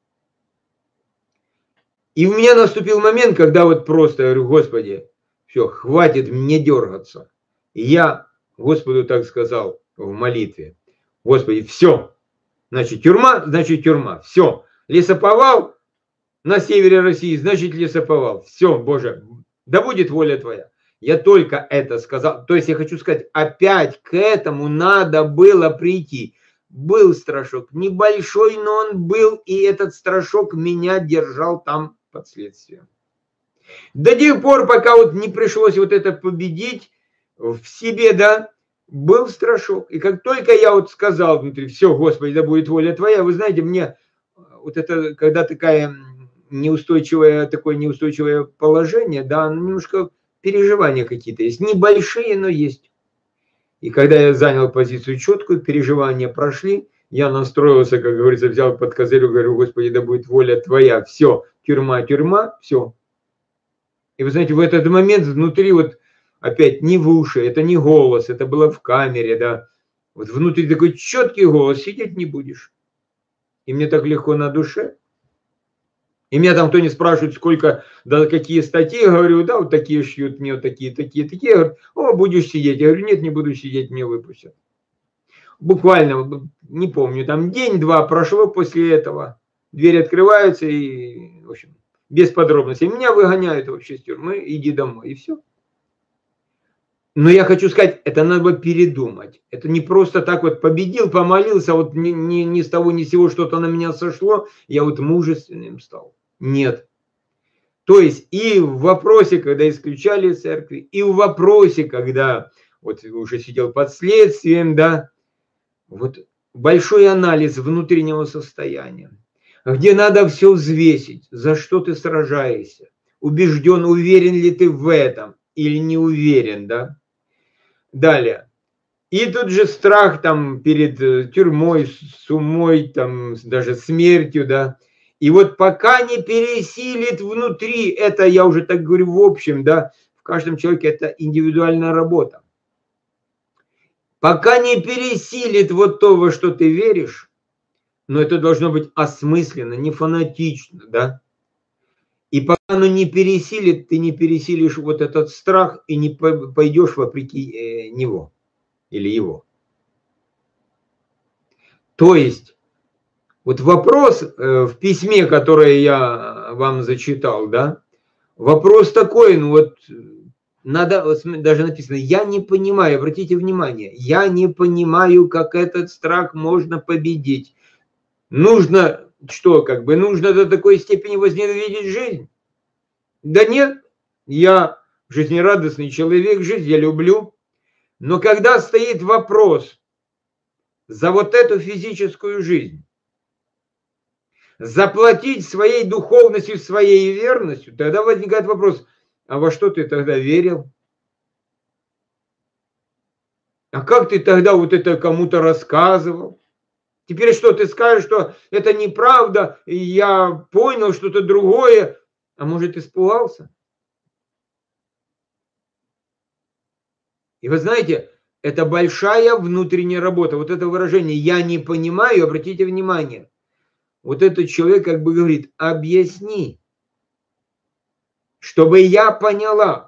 И у меня наступил момент, когда вот просто я говорю, Господи, все, хватит мне дергаться. И я Господу так сказал в молитве, Господи, все, значит тюрьма, все, лесоповал на севере России, значит лесоповал, все, Боже, да будет воля Твоя. Я только это сказал, то есть я хочу сказать, опять к этому надо было прийти. Был страшок, небольшой, но он был, и этот страшок меня держал там под следствием. До тех пор, пока вот не пришлось вот это победить в себе, да, был страшок. И как только я вот сказал внутри, все, Господи, да будет воля Твоя, вы знаете, мне вот это, когда такое неустойчивое положение, да, немножко переживания какие-то есть, небольшие, но есть. И когда я занял позицию четкую, переживания прошли, я настроился, как говорится, взял под козырь, говорю, Господи, да будет воля Твоя, все, тюрьма, все. И вы знаете, в этот момент внутри вот опять не в уши, это не голос, это было в камере, да, вот внутри такой четкий голос, сидеть не будешь. И мне так легко на душе. И меня там кто не спрашивает, сколько, да, какие статьи, я говорю, да, вот такие шьют мне, вот такие. Я говорю, о, будешь сидеть. Я говорю, нет, не буду сидеть, мне выпустят. Буквально, не помню, там день-два прошло после этого. Двери открываются и, в общем, без подробностей. Меня выгоняют вообще с тюрьмы, иди домой, и все. Но я хочу сказать, это надо передумать. Это не просто так вот победил, помолился, вот ни с того ни с сего что-то на меня сошло, я вот мужественным стал. Нет. То есть и в вопросе, когда исключали церкви, и в вопросе, когда вот уже сидел под следствием, да, вот большой анализ внутреннего состояния, где надо все взвесить, за что ты сражаешься, убежден, уверен ли ты в этом или не уверен, да. Далее. И тут же страх там перед тюрьмой, сумой, там даже смертью, да. И вот пока не пересилит внутри, это я уже так говорю в общем, да, в каждом человеке это индивидуальная работа. Пока не пересилит вот то, во что ты веришь, Но это должно быть осмысленно, не фанатично, да? И пока оно не пересилит, ты не пересилишь вот этот страх и не пойдешь вопреки него или его. То есть, вот вопрос в письме, которое я вам зачитал, да, вопрос такой, ну вот, надо, даже написано, я не понимаю, обратите внимание, я не понимаю, как этот страх можно победить. Нужно, что, как бы, нужно до такой степени возненавидеть жизнь? Да нет, я жизнерадостный человек, жизнь я люблю. Но когда стоит вопрос за вот эту физическую жизнь, заплатить своей духовностью, своей верностью, тогда возникает вопрос, а во что ты тогда верил? А как ты тогда вот это кому-то рассказывал? Теперь что, ты скажешь, что это неправда, и я понял что-то другое, а может испугался? И вы знаете, это большая внутренняя работа. Вот это выражение «я не понимаю», обратите внимание, вот этот человек как бы говорит, объясни, чтобы я поняла.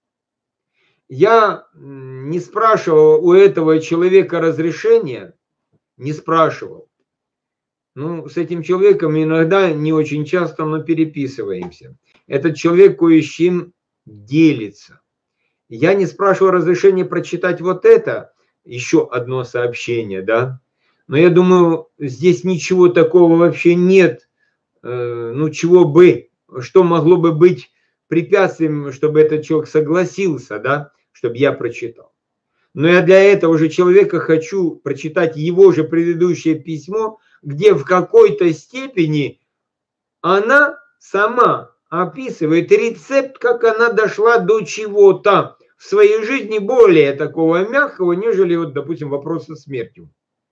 Я не спрашивал у этого человека разрешения, не спрашивал. Ну, с этим человеком иногда, не очень часто, но переписываемся. Этот человек кое с чем делится. Я не спрашивал разрешения прочитать вот это, еще одно сообщение, да. Но я думаю, здесь ничего такого вообще нет, ну, чего бы, что могло бы быть препятствием, чтобы этот человек согласился, да, чтобы я прочитал. Но я для этого же человека хочу прочитать его же предыдущее письмо, где в какой-то степени она сама описывает рецепт, как она дошла до чего-то в своей жизни более такого мягкого, нежели, вот, допустим, вопрос со смертью.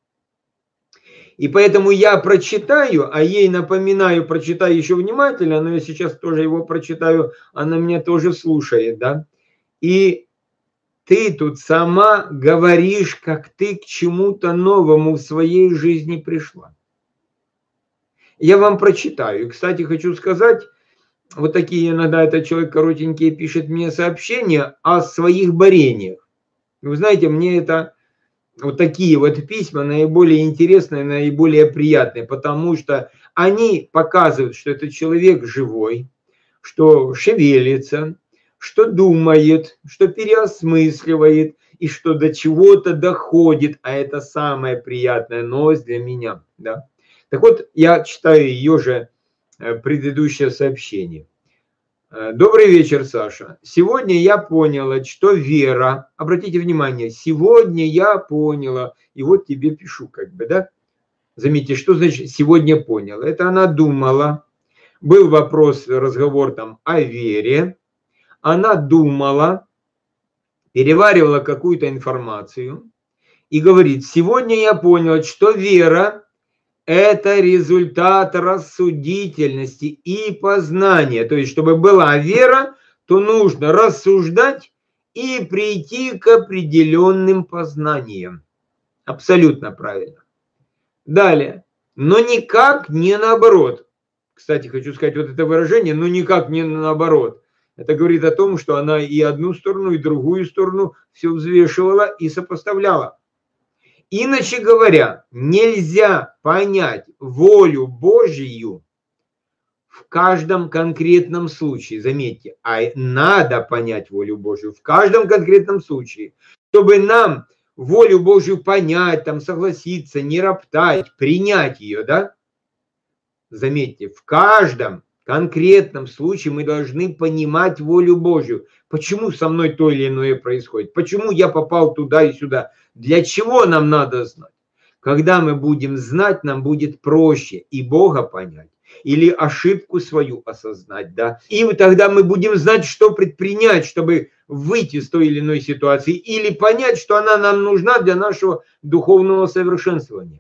И поэтому я прочитаю, а ей напоминаю, прочитаю еще внимательно, но я сейчас тоже его прочитаю, она меня тоже слушает, да. И ты тут сама говоришь, как ты к чему-то новому в своей жизни пришла. Я вам прочитаю. И, кстати, хочу сказать, вот такие иногда этот человек коротенькие пишет мне сообщения о своих борениях. Вы знаете, мне это вот такие вот письма наиболее интересные, наиболее приятные, потому что они показывают, что этот человек живой, что шевелится, что думает, что переосмысливает и что до чего-то доходит, а это самая приятная новость для меня. Да? Так вот, я читаю ее же предыдущее сообщение. Добрый вечер, Саша. Сегодня я поняла, что вера, обратите внимание, сегодня я поняла, и вот тебе пишу, как бы, да? Заметьте, что значит сегодня поняла? Это она думала, был вопрос, разговор там о вере, она думала, переваривала какую-то информацию и говорит, сегодня я поняла, что вера – это результат рассудительности и познания. То есть, чтобы была вера, то нужно рассуждать и прийти к определенным познаниям. Абсолютно правильно. Далее. Но никак не наоборот. Кстати, хочу сказать вот это выражение, но никак не наоборот. Это говорит о том, что она и одну сторону, и другую сторону все взвешивала и сопоставляла. Иначе говоря, нельзя понять волю Божию в каждом конкретном случае. Заметьте, а надо понять волю Божию в каждом конкретном случае, чтобы нам волю Божию понять, там, согласиться, не роптать, принять ее, да? Заметьте, в каждом конкретном случае мы должны понимать волю Божью. Почему со мной то или иное происходит? Почему я попал туда и сюда? Для чего нам надо знать? Когда мы будем знать, нам будет проще и Бога понять, или ошибку свою осознать, да? И тогда мы будем знать, что предпринять, чтобы выйти из той или иной ситуации, или понять, что она нам нужна для нашего духовного совершенствования.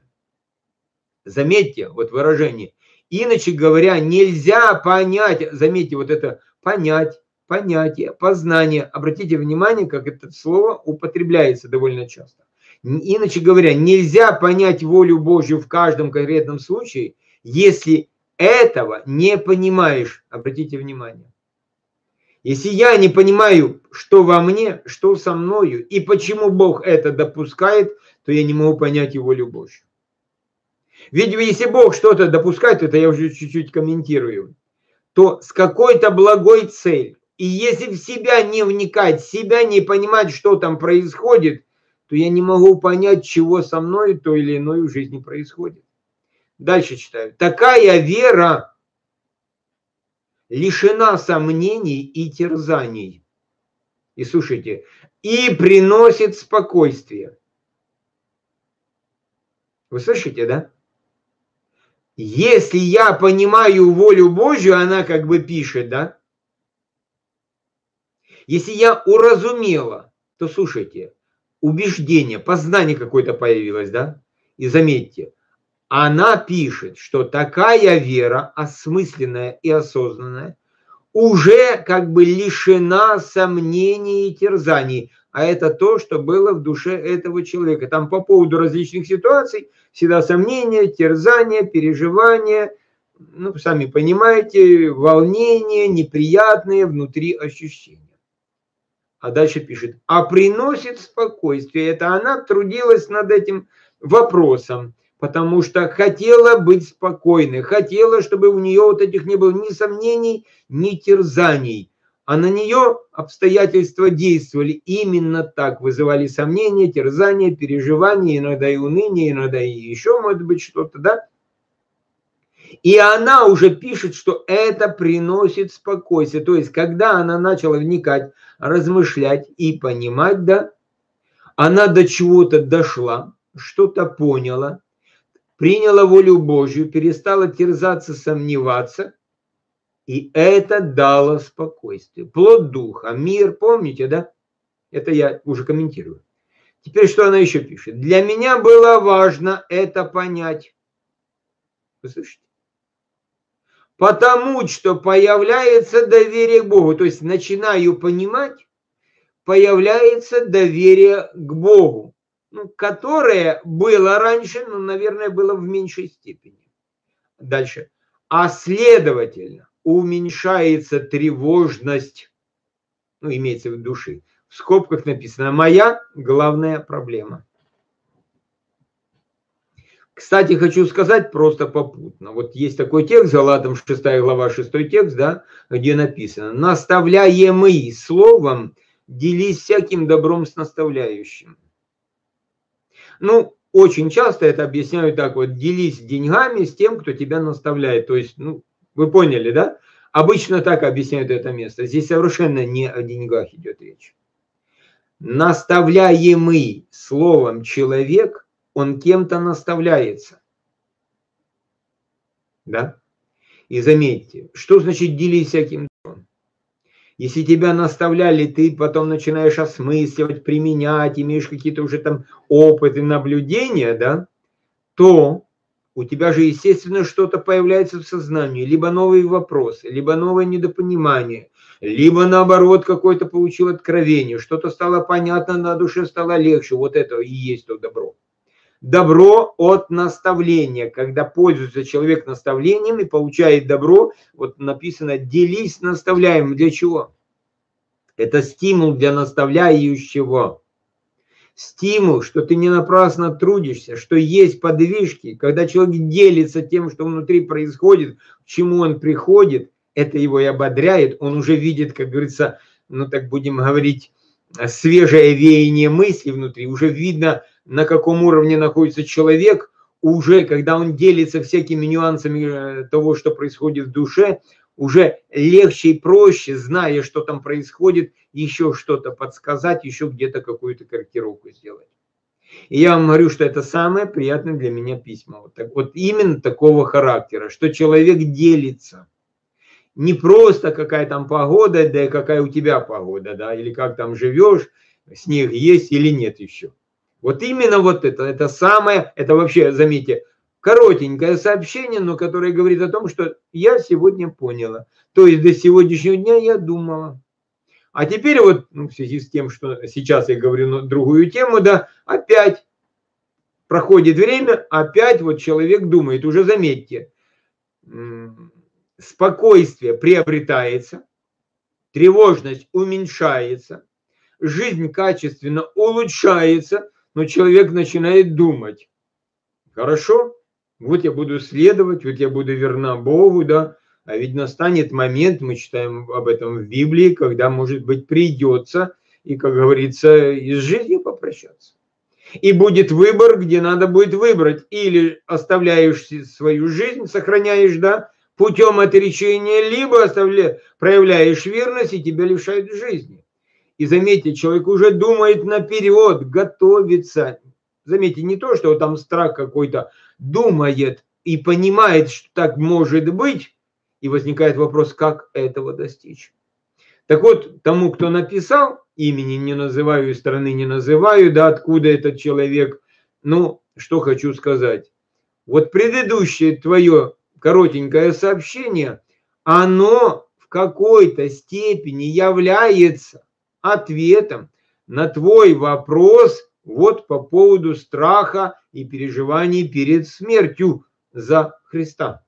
Заметьте, вот выражение. Иначе говоря, нельзя понять, заметьте, вот это понять, понятие, познание. Обратите внимание, как это слово употребляется довольно часто. Иначе говоря, нельзя понять волю Божью в каждом конкретном случае, если этого не понимаешь. Обратите внимание. Если я не понимаю, что во мне, что со мною, и почему Бог это допускает, то я не могу понять его волю Божью. Ведь если Бог что-то допускает, это я уже чуть-чуть комментирую, то с какой-то благой целью. И если в себя не вникать, себя не понимать, что там происходит, то я не могу понять, чего со мной то или иное в жизни происходит. Дальше читаю. Такая вера лишена сомнений и терзаний. И слушайте, и приносит спокойствие. Вы слышите, да? Если я понимаю волю Божью, она как бы пишет, да? Если я уразумела, то слушайте, убеждение, познание какое-то появилось, да? И заметьте, она пишет, что такая вера, осмысленная и осознанная, уже как бы лишена сомнений и терзаний. А это то, что было в душе этого человека. Там по поводу различных ситуаций всегда сомнения, терзания, переживания, ну, сами понимаете, волнения, неприятные внутри ощущения. А дальше пишет, а приносит спокойствие. Это она трудилась над этим вопросом, потому что хотела быть спокойной, хотела, чтобы у нее вот этих не было ни сомнений, ни терзаний. А на нее обстоятельства действовали именно так, вызывали сомнения, терзания, переживания, иногда и уныние, иногда и еще, может быть, что-то, да? И она уже пишет, что это приносит спокойствие. То есть, когда она начала вникать, размышлять и понимать, да, она до чего-то дошла, что-то поняла, приняла волю Божью, перестала терзаться, сомневаться, и это дало спокойствие. Плод духа, мир, помните, да? Это я уже комментирую. Теперь что она еще пишет? Для меня было важно это понять. Вы слышите? Потому что появляется доверие к Богу. То есть начинаю понимать, появляется доверие к Богу, ну, которое было раньше, но, наверное, было в меньшей степени. Дальше. А следовательно, уменьшается тревожность, ну, имеется в виду души. В скобках написано «моя главная проблема». Кстати, хочу сказать просто попутно. Вот есть такой текст, Галатам 6 глава, 6 текст, да, где написано «Наставляемый словом, делись всяким добром с наставляющим». Ну, очень часто это объясняют так вот, делись деньгами с тем, кто тебя наставляет. То есть, ну, вы поняли, да? Обычно так объясняют это место. Здесь совершенно не о деньгах идет речь. Наставляемый словом человек, он кем-то наставляется. Да? И заметьте, что значит делись всяким добром? Если тебя наставляли, ты потом начинаешь осмысливать, применять, имеешь какие-то уже там опыты, наблюдения, да, то у тебя же, естественно, что-то появляется в сознании, либо новые вопросы, либо новое недопонимание, либо наоборот какое-то получил откровение, что-то стало понятно, на душе стало легче. Вот это и есть то добро. Добро от наставления, когда пользуется человек наставлением и получает добро, вот написано «делись наставляемым». Для чего? Это стимул для наставляющего. Стимул, что ты не напрасно трудишься, что есть подвижки. Когда человек делится тем, что внутри происходит, к чему он приходит, это его и ободряет. Он уже видит, как говорится, ну так будем говорить, свежее веяние мысли внутри. Уже видно, на каком уровне находится человек. Уже, когда он делится всякими нюансами того, что происходит в душе, уже легче и проще, зная, что там происходит, еще что-то подсказать, еще где-то какую-то корректировку сделать. И я вам говорю, что это самое приятное для меня письма. Вот, так, вот именно такого характера, что человек делится. Не просто какая там погода, да какая у тебя погода, да, или как там живешь, снег есть или нет еще. Вот именно вот это самое, это вообще, заметьте, коротенькое сообщение, но которое говорит о том, что я сегодня поняла. То есть до сегодняшнего дня я думала. А теперь вот, ну, в связи с тем, что сейчас я говорю на другую тему, да, опять Проходит время, опять вот человек думает, уже заметьте, спокойствие приобретается, тревожность уменьшается, жизнь качественно улучшается, но человек начинает думать. Хорошо, вот я буду следовать, вот я буду верна Богу, да, а ведь настанет момент, мы читаем об этом в Библии, когда, может быть, придется, и, как говорится, и с жизнью попрощаться. И будет выбор, где надо будет выбрать. Или оставляешь свою жизнь, сохраняешь, да, путем отречения, либо проявляешь верность, и тебя лишают жизни. И заметьте, человек уже думает наперед, готовится. Заметьте, не то, что там страх какой-то, думает и понимает, что так может быть, и возникает вопрос, как этого достичь. Так вот, тому, кто написал, имени не называю и страны не называю, да, откуда этот человек, ну, что хочу сказать. Вот предыдущее твое коротенькое сообщение, оно в какой-то степени является ответом на твой вопрос вот по поводу страха и переживаний перед смертью за Христа.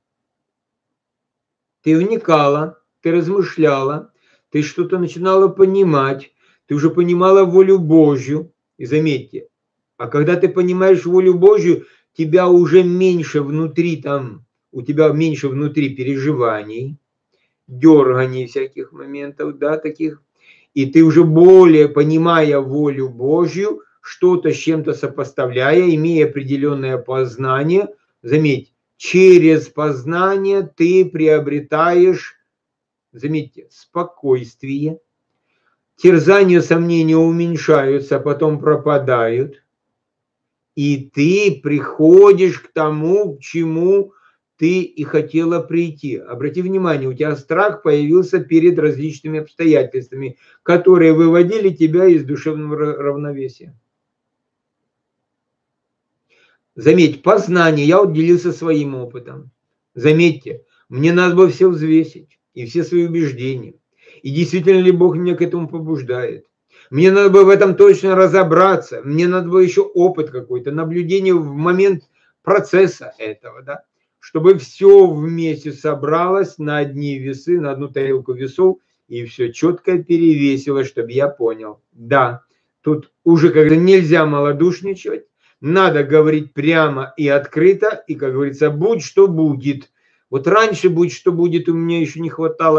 Ты вникала, ты размышляла, ты что-то начинала понимать, ты уже понимала волю Божью. И заметьте, а когда ты понимаешь волю Божью, тебя уже меньше внутри там, у тебя меньше внутри переживаний, дерганий всяких моментов, да, таких. И ты уже более, понимая волю Божью, что-то с чем-то сопоставляя, имея определенное познание, заметь, через познание ты приобретаешь, заметьте, спокойствие, терзания, сомнения уменьшаются, а потом пропадают, и ты приходишь к тому, к чему ты и хотела прийти. Обрати внимание, у тебя страх появился перед различными обстоятельствами, которые выводили тебя из душевного равновесия. Заметь, познание, я вот делился своим опытом. Заметьте, мне надо было все взвесить и все свои убеждения. И действительно ли Бог меня к этому побуждает? Мне надо было в этом точно разобраться. Мне надо было еще опыт какой-то, наблюдение в момент процесса этого, да? Чтобы все вместе собралось на одни весы, на одну тарелку весов, и все четко перевесило, чтобы я понял. Да, тут уже когда нельзя малодушничать, надо говорить прямо и открыто, и, как говорится, будь что будет. Вот раньше будь что будет, у меня еще не хватало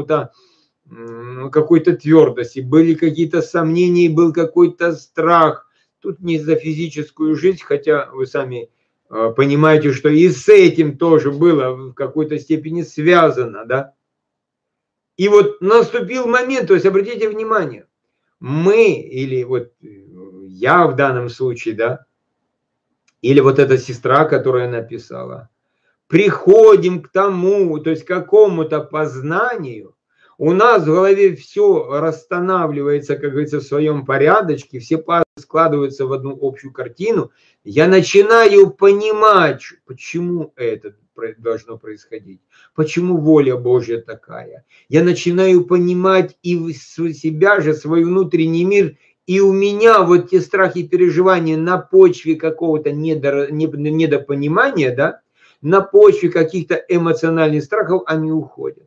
какой-то твердости, были какие-то сомнения, был какой-то страх. Тут не за физическую жизнь, хотя вы сами понимаете, что и с этим тоже было в какой-то степени связано, да. И вот наступил момент, то есть обратите внимание, мы, или вот я в данном случае, да, или вот эта сестра, которая написала, приходим к тому, то есть к какому-то познанию, у нас в голове все расстанавливается, как говорится, в своем порядочке, все пазлы складываются в одну общую картину, я начинаю понимать, почему это должно происходить, почему воля Божья такая. Я начинаю понимать и себя же, свой внутренний мир, и у меня вот те страхи и переживания на почве какого-то недопонимания, да, на почве каких-то эмоциональных страхов, они уходят.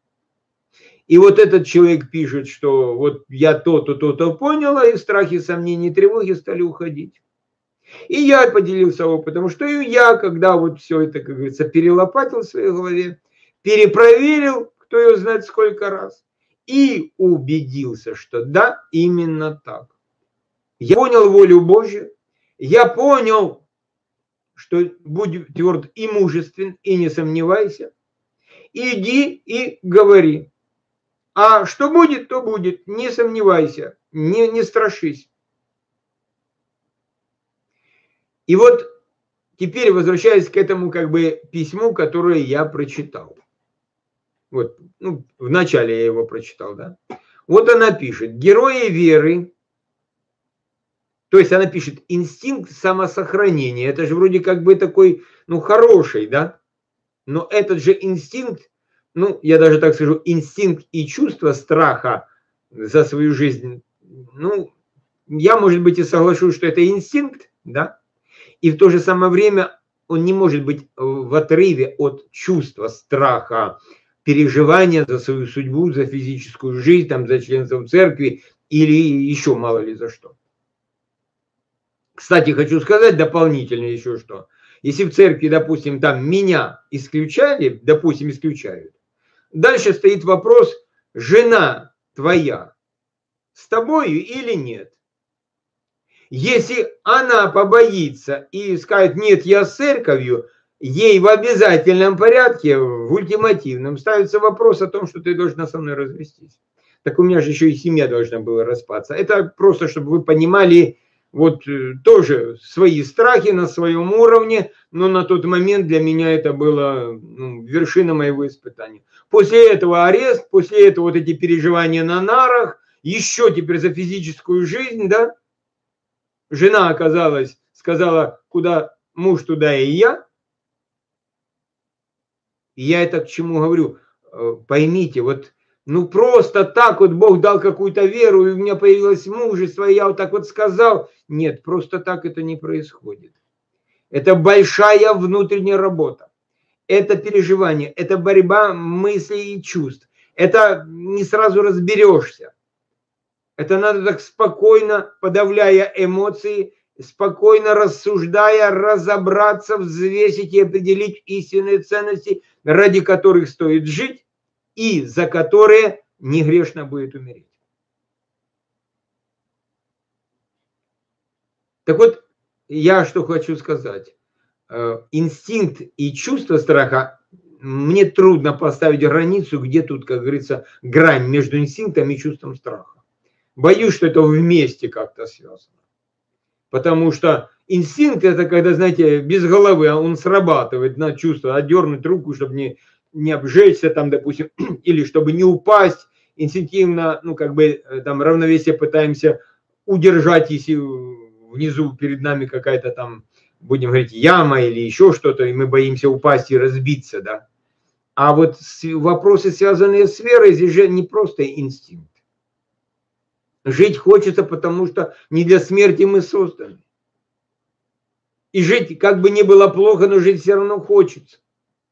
И вот этот человек пишет, что вот я то-то, то-то поняла, и страхи, сомнения, тревоги стали уходить. И я поделился опытом, что и я, когда вот все это, как говорится, перелопатил в своей голове, перепроверил, кто его знает сколько раз, и убедился, что да, именно так. Я понял волю Божью, я понял, что будь тверд и мужествен, и не сомневайся, иди и говори. А что будет, то будет, не сомневайся, не страшись. И вот теперь возвращаясь к этому как бы письму, которое я прочитал. Вот, ну, вначале я его прочитал, да. Вот она пишет, герои веры, то есть она пишет инстинкт самосохранения, это же вроде как бы такой, ну, хороший, да, но этот же инстинкт, ну, я даже так скажу, инстинкт и чувство страха за свою жизнь, ну, я, может быть, и соглашусь, что это инстинкт, да, И в то же самое время он не может быть в отрыве от чувства страха, переживания за свою судьбу, за физическую жизнь, там, за членство в церкви или еще мало ли за что. Кстати, хочу сказать дополнительно еще что. Если в церкви, допустим, там меня исключали, допустим, исключают, дальше стоит вопрос, жена твоя с тобою или нет? Если она побоится и скажет, нет, я с церковью, ей в обязательном порядке, в ультимативном, ставится вопрос о том, что ты должна со мной развестись. Так у меня же еще и семья должна была распаться. Это просто, чтобы вы понимали, вот тоже свои страхи на своем уровне, но на тот момент для меня это было вершина моего испытания. После этого арест, после этого вот эти переживания на нарах, еще теперь за физическую жизнь, да, жена оказалась, сказала, куда муж, туда и я. И я это к чему говорю? Поймите, вот, ну просто так вот Бог дал какую-то веру, и у меня появилось мужество, и я вот так вот сказал. Нет, просто так это не происходит. Это большая внутренняя работа. Это переживание, это борьба мыслей и чувств. Это не сразу разберешься. Это надо так спокойно, подавляя эмоции, спокойно рассуждая, разобраться, взвесить и определить истинные ценности, ради которых стоит жить и за которые не грешно будет умереть. Так вот, я что хочу сказать. Инстинкт и чувство страха, мне трудно поставить границу, где тут, как говорится, грань между инстинктом и чувством страха. Боюсь, что это вместе как-то связано. Потому что инстинкт это когда, знаете, без головы он срабатывает на чувство, отдернуть руку, чтобы не обжечься там, допустим, или чтобы не упасть. Инстинктивно, ну, как бы там равновесие пытаемся удержать, если внизу перед нами какая-то там, будем говорить, яма или еще что-то, и мы боимся упасть и разбиться, да. А вот вопросы, связанные с верой, здесь же не просто инстинкт. Жить хочется, потому что не для смерти мы созданы. И жить, как бы ни было плохо, но жить все равно хочется.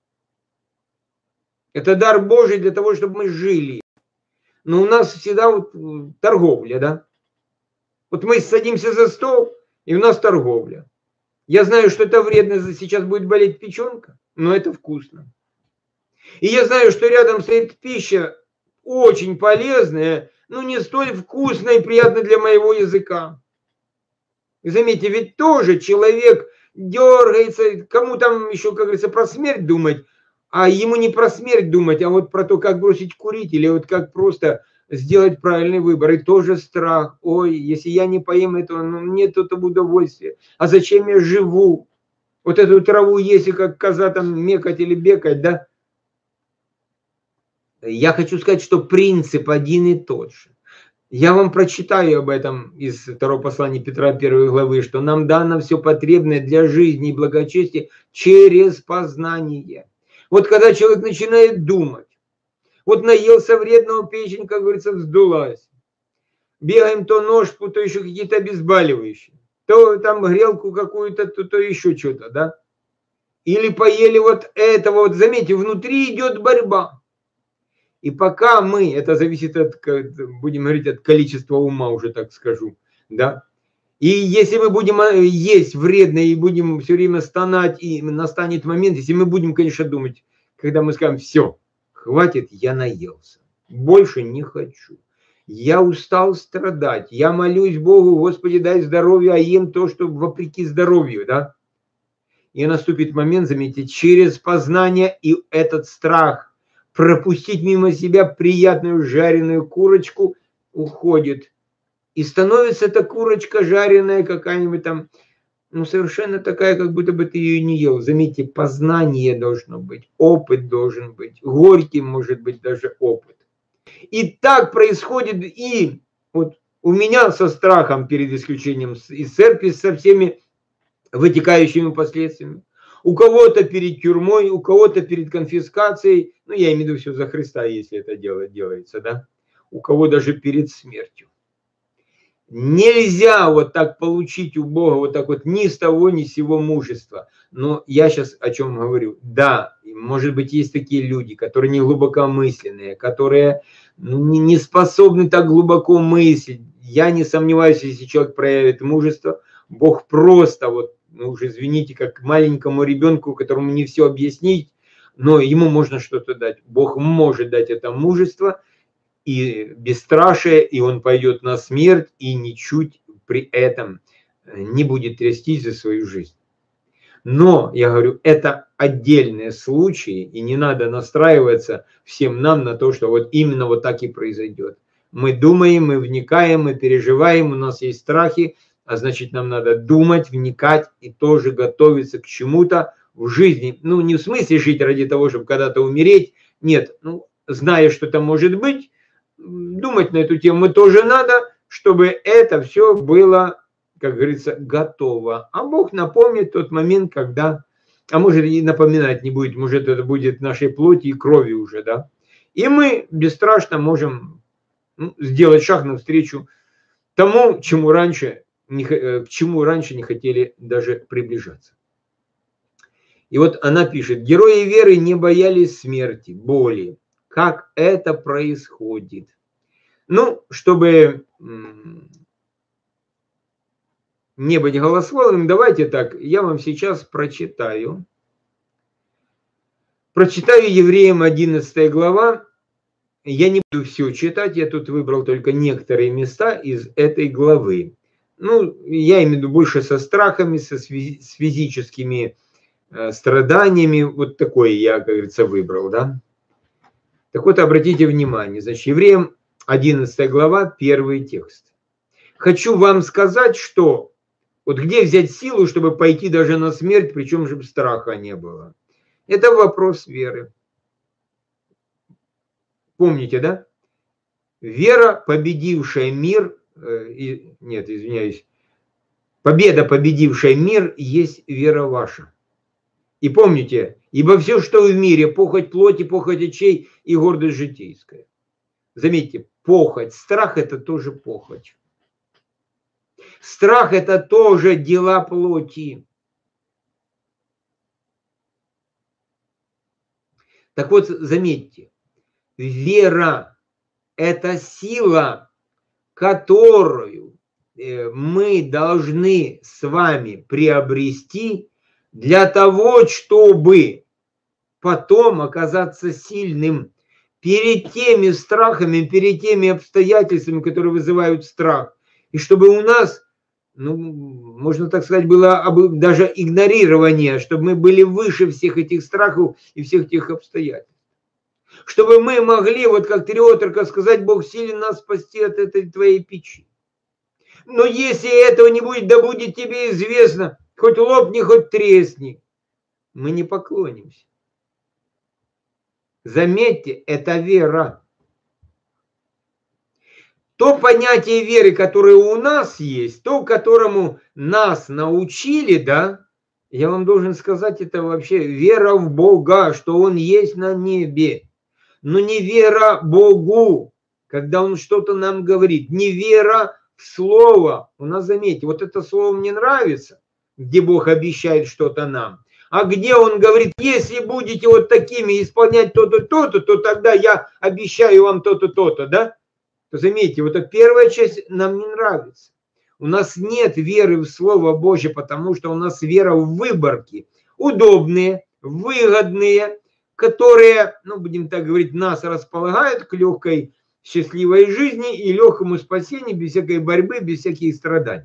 Это дар Божий для того, чтобы мы жили. Но у нас всегда вот торговля, да? Вот мы садимся за стол, и у нас торговля. Я знаю, что это вредно, сейчас будет болеть печенка, но это вкусно. И я знаю, что рядом стоит пища очень полезная, но не столь вкусная и приятная для моего языка. И заметьте, ведь тоже человек дергается, кому там еще, как говорится, про смерть думать, а ему не про смерть думать, а вот про то, как бросить курить, или вот как просто сделать правильный выбор. И тоже страх. Ой, если я не поем этого, ну мне тут удовольствие. А зачем я живу? Вот эту траву есть, и как коза там мекать или бекать, да? Я хочу сказать, что принцип один и тот же. Я вам прочитаю об этом из второго послания Петра 1 главы, что нам дано все потребное для жизни и благочестия через познание. Вот когда человек начинает думать, вот наелся вредного, печень, как говорится, вздулась. Бегаем то нож, то еще какие-то обезболивающие, то там грелку какую-то, то еще что-то, да? Или поели вот этого, вот заметьте, внутри идет борьба. И пока мы, это зависит от, будем говорить, от количества ума, уже так скажу, да. И если мы будем есть вредно и будем все время стонать, и настанет момент, если мы будем, конечно, думать, когда мы скажем, все, хватит, я наелся, больше не хочу, я устал страдать, я молюсь Богу, Господи, дай здоровье, а ем то, что вопреки здоровью, да. И наступит момент, заметьте, через познание и этот страх, пропустить мимо себя приятную жареную курочку уходит. И становится эта курочка жареная какая-нибудь там, ну совершенно такая, как будто бы ты ее не ел. Заметьте, познание должно быть, опыт должен быть, горький может быть даже опыт. И так происходит и вот у меня со страхом перед исключением из церкви, со всеми вытекающими последствиями. У кого-то перед тюрьмой, у кого-то перед конфискацией, ну я имею в виду все за Христа, если это дело делается, да, у кого даже перед смертью. Нельзя вот так получить у Бога вот так вот ни с того, ни с сего мужества. Но я сейчас о чем говорю. Да, может быть, есть такие люди, которые не глубокомысленные, которые не способны так глубоко мыслить. Я не сомневаюсь, если человек проявит мужество, Бог просто вот, ну уж извините, как маленькому ребенку, которому не все объяснить, но ему можно что-то дать. Бог может дать это мужество и бесстрашие, и он пойдет на смерть, и ничуть при этом не будет трястись за свою жизнь. Но, я говорю, это отдельные случаи, и не надо настраиваться всем нам на то, что вот именно вот так и произойдет. Мы думаем, мы вникаем, мы переживаем, у нас есть страхи, а значит, нам надо думать, вникать и тоже готовиться к чему-то в жизни. Ну, не в смысле жить ради того, чтобы когда-то умереть, нет, ну, зная, что это может быть, думать на эту тему тоже надо, чтобы это все было, как говорится, готово. А Бог напомнит тот момент, когда, а может и напоминать не будет, может это будет нашей плоти и крови уже, да. И мы бесстрашно можем сделать шаг навстречу тому, к чему раньше не хотели даже приближаться. И вот она пишет: герои веры не боялись смерти, боли. Как это происходит? Ну, чтобы не быть голословным, давайте так, я вам сейчас прочитаю. Прочитаю Евреям 11 глава. Я не буду все читать, я тут выбрал только некоторые места из этой главы. Ну, я имею в виду больше со страхами, с физическими страданиями. Вот такое я, как говорится, выбрал, да. Так вот, обратите внимание, значит, Евреям 11 глава, первый текст. Хочу вам сказать, что вот где взять силу, чтобы пойти даже на смерть, причем чтобы страха не было. Это вопрос веры. Помните, да? Вера, победившая мир, нет, извиняюсь, победа, победившая мир, есть вера ваша. И помните, ибо все, что в мире, похоть плоти, похоть очей и гордость житейская. Заметьте, похоть, страх – это тоже похоть. Страх – это тоже дела плоти. Так вот, заметьте, вера – это сила, которую мы должны с вами приобрести для того, чтобы потом оказаться сильным перед теми страхами, перед теми обстоятельствами, которые вызывают страх. И чтобы у нас, ну, можно так сказать, было даже игнорирование, чтобы мы были выше всех этих страхов и всех этих обстоятельств. Чтобы мы могли, вот как Триотерка, сказать: Бог силен нас спасти от этой твоей печи. Но если этого не будет, да будет тебе известно, хоть лопни, хоть тресни, мы не поклонимся. Заметьте, это вера. То понятие веры, которое у нас есть, то, которому нас научили, да, я вам должен сказать, это вообще вера в Бога, что Он есть на небе. Но не вера Богу, когда Он что-то нам говорит, не вера в Слово. У нас, заметьте, вот это слово мне нравится, где Бог обещает что-то нам. А где Он говорит: если будете вот такими исполнять то-то, то-то, то тогда я обещаю вам то-то, то-то, да? То заметьте, вот эта первая часть нам не нравится. У нас нет веры в Слово Божье, потому что у нас вера в выборки. Удобные, выгодные, которые, ну, будем так говорить, нас располагают к легкой, счастливой жизни и легкому спасению, без всякой борьбы, без всяких страданий.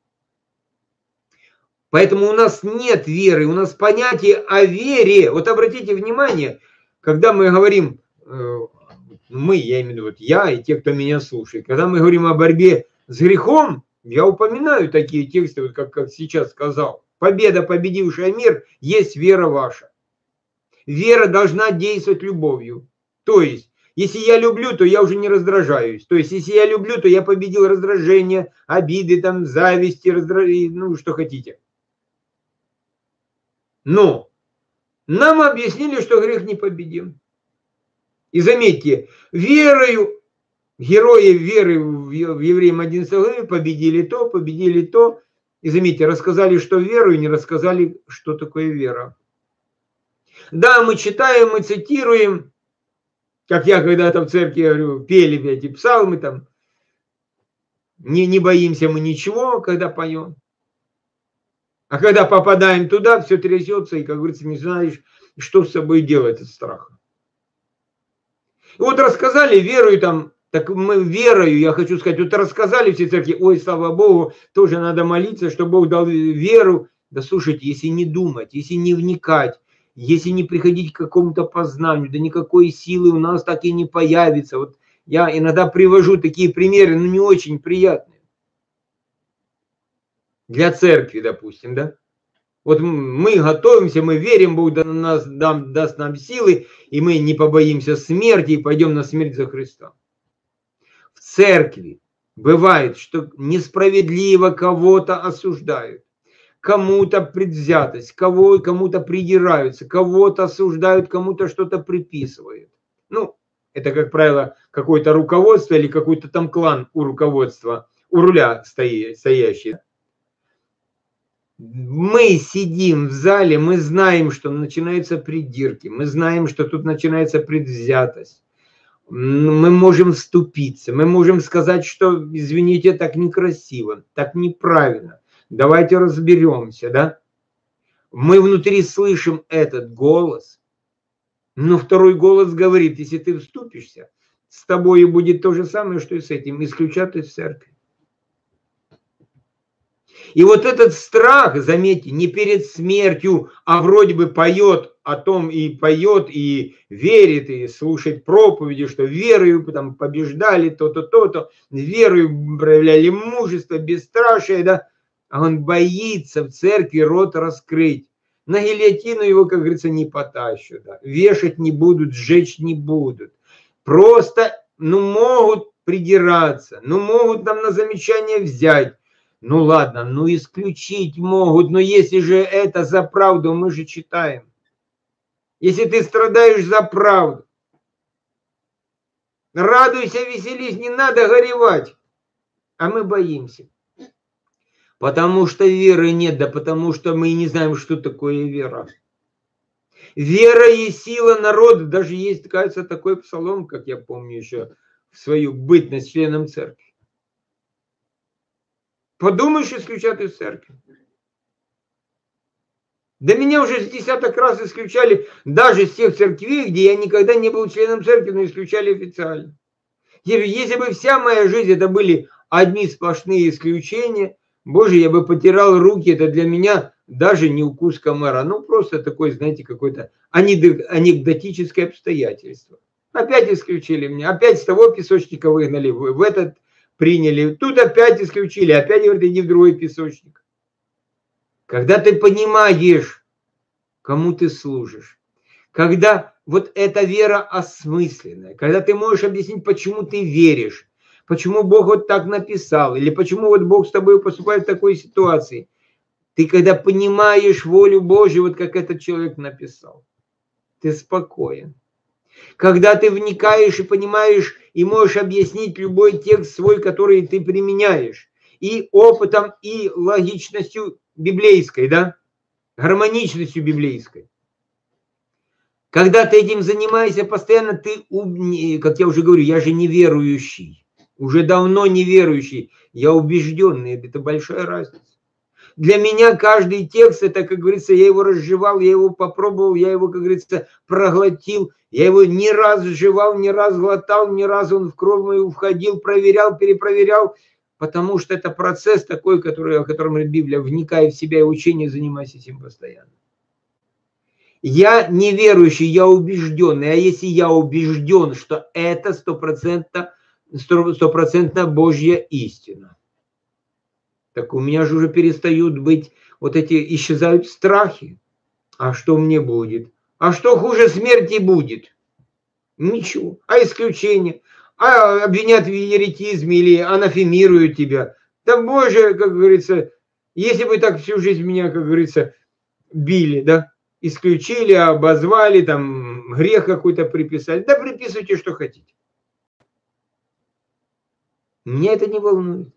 Поэтому у нас нет веры, у нас понятие о вере. Вот обратите внимание, когда мы говорим, мы, я имею в виду вот я и те, кто меня слушает, когда мы говорим о борьбе с грехом, я упоминаю такие тексты, вот как сейчас сказал. Победа, победившая мир, есть вера ваша. Вера должна действовать любовью. То есть, если я люблю, то я уже не раздражаюсь. То есть, если я люблю, то я победил раздражение, обиды, там, зависти, ну, что хотите. Но нам объяснили, что грех непобедим. И заметьте, верою Герои веры в Евреям 11 главе победили то. И заметьте, рассказали, что веру, и не рассказали, что такое вера. Да, мы читаем, мы цитируем, как я когда-то в церкви говорю, пели эти псалмы, там, не боимся мы ничего, когда поем. А когда попадаем туда, все трясется, и, как говорится, не знаешь, что с собой делать от страха. И вот рассказали веру, и там, так мы верою, я хочу сказать, вот рассказали все церкви, ой, слава Богу, тоже надо молиться, что Бог дал веру. Да слушайте, если не думать, если не вникать, если не приходить к какому-то познанию, да никакой силы у нас так и не появится. Вот я иногда привожу такие примеры, но не очень приятные. Для церкви, допустим, да. Вот мы готовимся, мы верим, Бог даст нам силы, и мы не побоимся смерти и пойдем на смерть за Христа. В церкви бывает, что несправедливо кого-то осуждают, кому-то предвзятость, кому-то придираются, кого-то осуждают, кому-то что-то приписывают. Ну, это, как правило, какое-то руководство или какой-то там клан у руководства, у руля стоящий. Мы сидим в зале, мы знаем, что начинаются придирки, мы знаем, что тут начинается предвзятость. Мы можем вступиться, мы можем сказать, что, извините, так некрасиво, так неправильно. Давайте разберемся, да? Мы внутри слышим этот голос, но второй голос говорит, если ты вступишься, с тобой будет то же самое, что и с этим, исключат из церкви. И вот этот страх, заметьте, не перед смертью, а вроде бы поет о том и поет, и верит, и слушает проповеди, что верою там побеждали то-то, то-то, верою проявляли мужество, бесстрашие, да, а он боится в церкви рот раскрыть. На гильотину его, как говорится, не потащат, да. Вешать не будут, сжечь не будут. Просто, могут придираться, могут там на замечание взять. Ну ладно, исключить могут, но если же это за правду, мы же читаем. Если ты страдаешь за правду, радуйся, веселись, не надо горевать. А мы боимся. Потому что веры нет, да потому что мы не знаем, что такое вера. Вера и сила народа. Даже есть, кажется, такой псалом, как я помню еще, в свою бытность членом церкви. Подумаешь, исключат из церкви. Да меня уже с десяток раз исключали даже с тех церквей, где я никогда не был членом церкви, но исключали официально. Если бы вся моя жизнь это были одни сплошные исключения, Боже, я бы потирал руки, это для меня даже не укус комара, просто такое, знаете, какое-то анекдотическое обстоятельство. Опять исключили меня, опять с того песочника выгнали, в этот приняли, тут опять исключили, опять говорят, иди в другой песочник. Когда ты понимаешь, кому ты служишь, когда вот эта вера осмысленная, когда ты можешь объяснить, почему ты веришь, почему Бог вот так написал, или почему вот Бог с тобой поступает в такой ситуации, ты когда понимаешь волю Божью, вот как этот человек написал, ты спокоен. Когда ты вникаешь и понимаешь, и можешь объяснить любой текст свой, который ты применяешь, и опытом, и логичностью библейской, да, гармоничностью библейской. Когда ты этим занимаешься постоянно, ты, как я уже говорю, я же неверующий, уже давно неверующий, я убежденный, это большая разница. Для меня каждый текст, это, как говорится, я его разжевал, я его попробовал, я его, как говорится, проглотил, я его не раз сживал, не раз глотал, не раз он в кровь мою входил, проверял, перепроверял, потому что это процесс такой, о котором говорит Библия, вникай в себя и учение, занимайся этим постоянно. Я неверующий, я убежденный, а если я убежден, что это стопроцентно Божья истина, так у меня же уже перестают быть вот эти, исчезают страхи. А что мне будет? А что хуже смерти будет? Ничего. А исключение? А обвинят в еретизме или анафемируют тебя? Да Боже, как говорится, если бы так всю жизнь меня, как говорится, били, да? Исключили, обозвали, там грех какой-то приписали. Да приписывайте, что хотите. Меня это не волнует.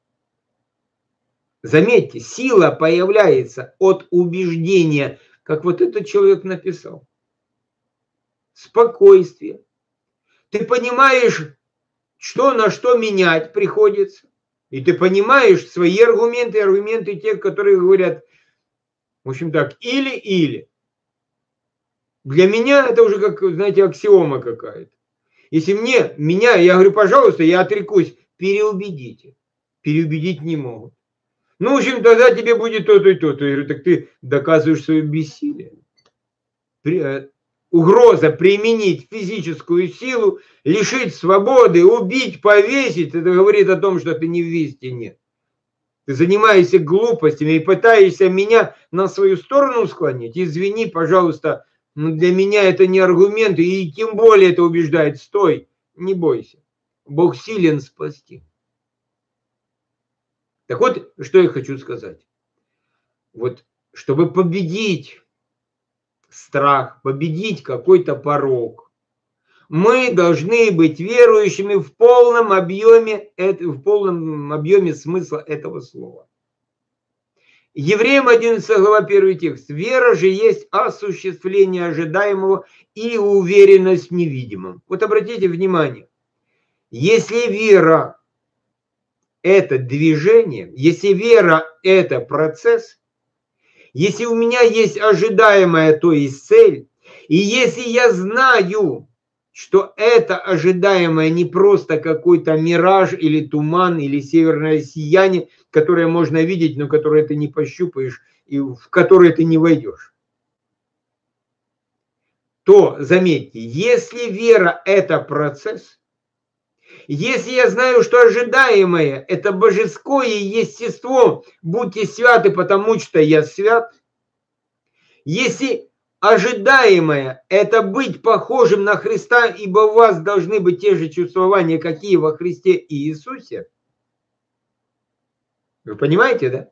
Заметьте, сила появляется от убеждения, как вот этот человек написал. Спокойствие. Ты понимаешь, что на что менять приходится. И ты понимаешь свои аргументы, аргументы тех, которые говорят, в общем так, или. Для меня это уже как, знаете, аксиома какая-то. Если я говорю, пожалуйста, я отрекусь, переубедите. Переубедить не могут. Ну, в общем, тогда тебе будет то-то и то-то. Я говорю, так ты доказываешь свое бессилие. Угроза применить физическую силу, лишить свободы, убить, повесить, это говорит о том, что ты не в истине. Ты занимаешься глупостями и пытаешься меня на свою сторону склонить. Извини, пожалуйста, но для меня это не аргумент, и тем более это убеждает. Стой, не бойся. Бог силен спасти. Так вот, что я хочу сказать. Вот, чтобы победить страх, победить какой-то порок, мы должны быть верующими в полном объеме смысла этого слова. Евреям 11 глава 1 текст. Вера же есть осуществление ожидаемого и уверенность в невидимом. Вот обратите внимание. Если вера – это движение, если вера – это процесс, если у меня есть ожидаемое, то есть цель, и если я знаю, что это ожидаемое не просто какой-то мираж или туман, или северное сияние, которое можно видеть, но которое ты не пощупаешь и в которое ты не войдешь, то, заметьте, если вера – это процесс, если я знаю, что ожидаемое – это божеское естество, будьте святы, потому что я свят, если ожидаемое – это быть похожим на Христа, ибо у вас должны быть те же чувствования, какие во Христе и Иисусе. Вы понимаете, да?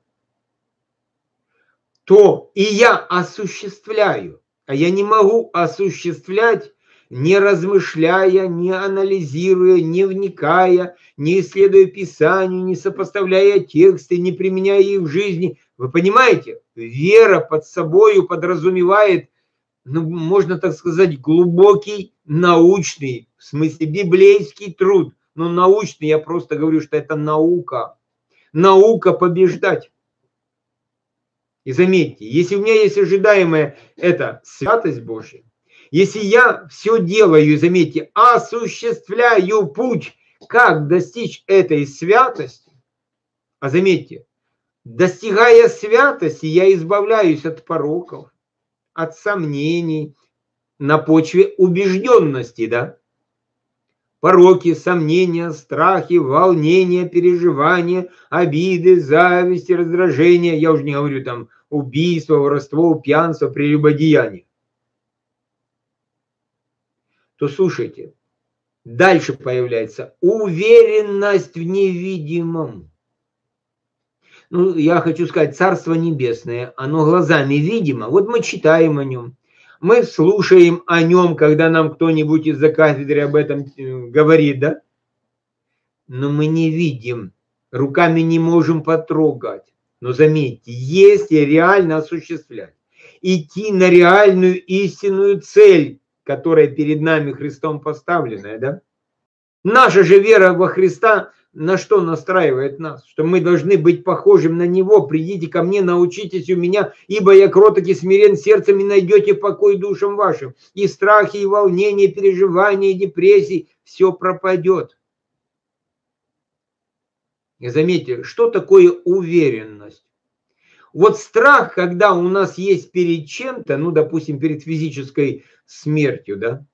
То и я осуществляю. А я не могу осуществлять, не размышляя, не анализируя, не вникая, не исследуя Писанию, не сопоставляя тексты, не применяя их в жизни. Вы понимаете? Вера под собою подразумевает, ну, можно так сказать, глубокий научный, в смысле библейский труд. Но научный, я просто говорю, что это наука. Наука побеждать. И заметьте, если у меня есть ожидаемое, это святость Божья. Если я все делаю, и заметьте, осуществляю путь, как достичь этой святости, а заметьте, достигая святости, я избавляюсь от пороков, от сомнений на почве убежденности, да? Пороки, сомнения, страхи, волнения, переживания, обиды, зависти, раздражения. Я уже не говорю там убийство, воровство, пьянство, прелюбодеяние. То слушайте, дальше появляется уверенность в невидимом. Ну, я хочу сказать, Царство Небесное, оно глазами видимо. Вот мы читаем о нем. Мы слушаем о нем, когда нам кто-нибудь из-за кафедры об этом говорит, да? Но мы не видим, руками не можем потрогать. Но заметьте, если реально осуществлять, идти на реальную истинную цель, которая перед нами Христом поставленная, да? Наша же вера во Христа на что настраивает нас? Что мы должны быть похожим на Него. Придите ко мне, научитесь у меня, ибо я кроток и смирен сердцем, и найдете покой душам вашим. И страхи, и волнения, и переживания, и депрессии, все пропадет. И заметьте, что такое уверенность? Вот страх, когда у нас есть перед чем-то, ну, допустим, перед физической смертью, да?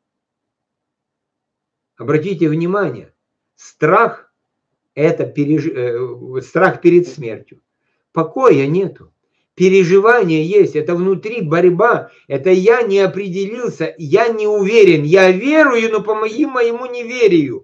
Обратите внимание, страх – это страх перед смертью. Покоя нету. Переживание есть, это внутри борьба, это я не определился, я не уверен, я верую, но помоги моему неверию.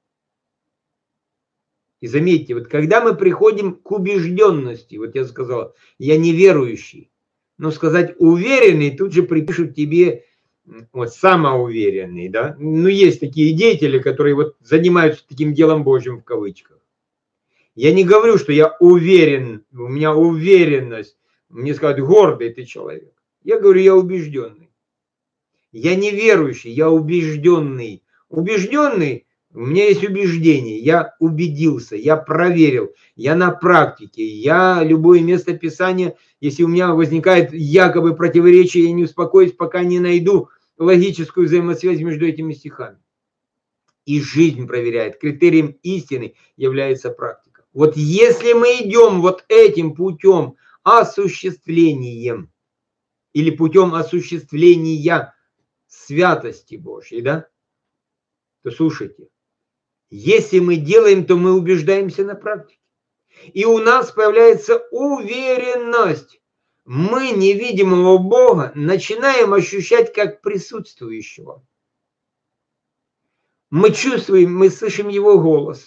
И заметьте, вот когда мы приходим к убежденности, вот я сказал, я неверующий, но сказать уверенный, тут же припишут тебе вот самоуверенный, да. Ну, есть такие деятели, которые вот занимаются таким делом Божьим в кавычках. Я не говорю, что я уверен, у меня уверенность. Мне скажут, гордый ты человек. Я говорю, я убежденный. Я не верующий, я убежденный. Убежденный, у меня есть убеждение. Я убедился, я проверил, я на практике. Я любое место Писания, если у меня возникает якобы противоречие, я не успокоюсь, пока не найду логическую взаимосвязь между этими стихами. И жизнь проверяет. Критерием истины является практика. Вот если мы идем вот этим путем осуществлением или путем осуществления святости Божьей, да, то слушайте, если мы делаем, то мы убеждаемся на практике. И у нас появляется уверенность. Мы невидимого Бога начинаем ощущать как присутствующего. Мы чувствуем, мы слышим Его голос.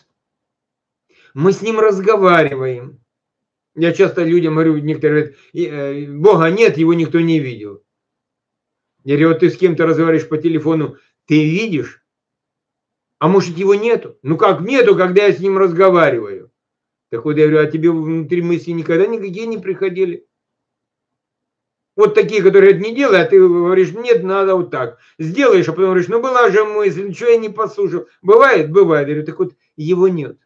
Мы с Ним разговариваем. Я часто людям говорю, некоторые говорят, Бога нет, Его никто не видел. Я говорю, вот ты с кем-то разговариваешь по телефону, ты видишь? А может, Его нету? Ну как нету, когда я с Ним разговариваю? Так вот я говорю, а тебе внутри мысли никогда никакие не приходили? Вот такие, которые говорят, не делай, а ты говоришь, нет, надо вот так. Сделаешь, а потом говоришь, ну была же мысль, ничего я не послушал. Бывает? Бывает. Я говорю, так вот его нет.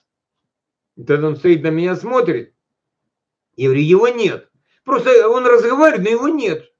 И тогда он стоит на меня, смотрит. Я говорю, его нет. Просто он разговаривает, но его нет.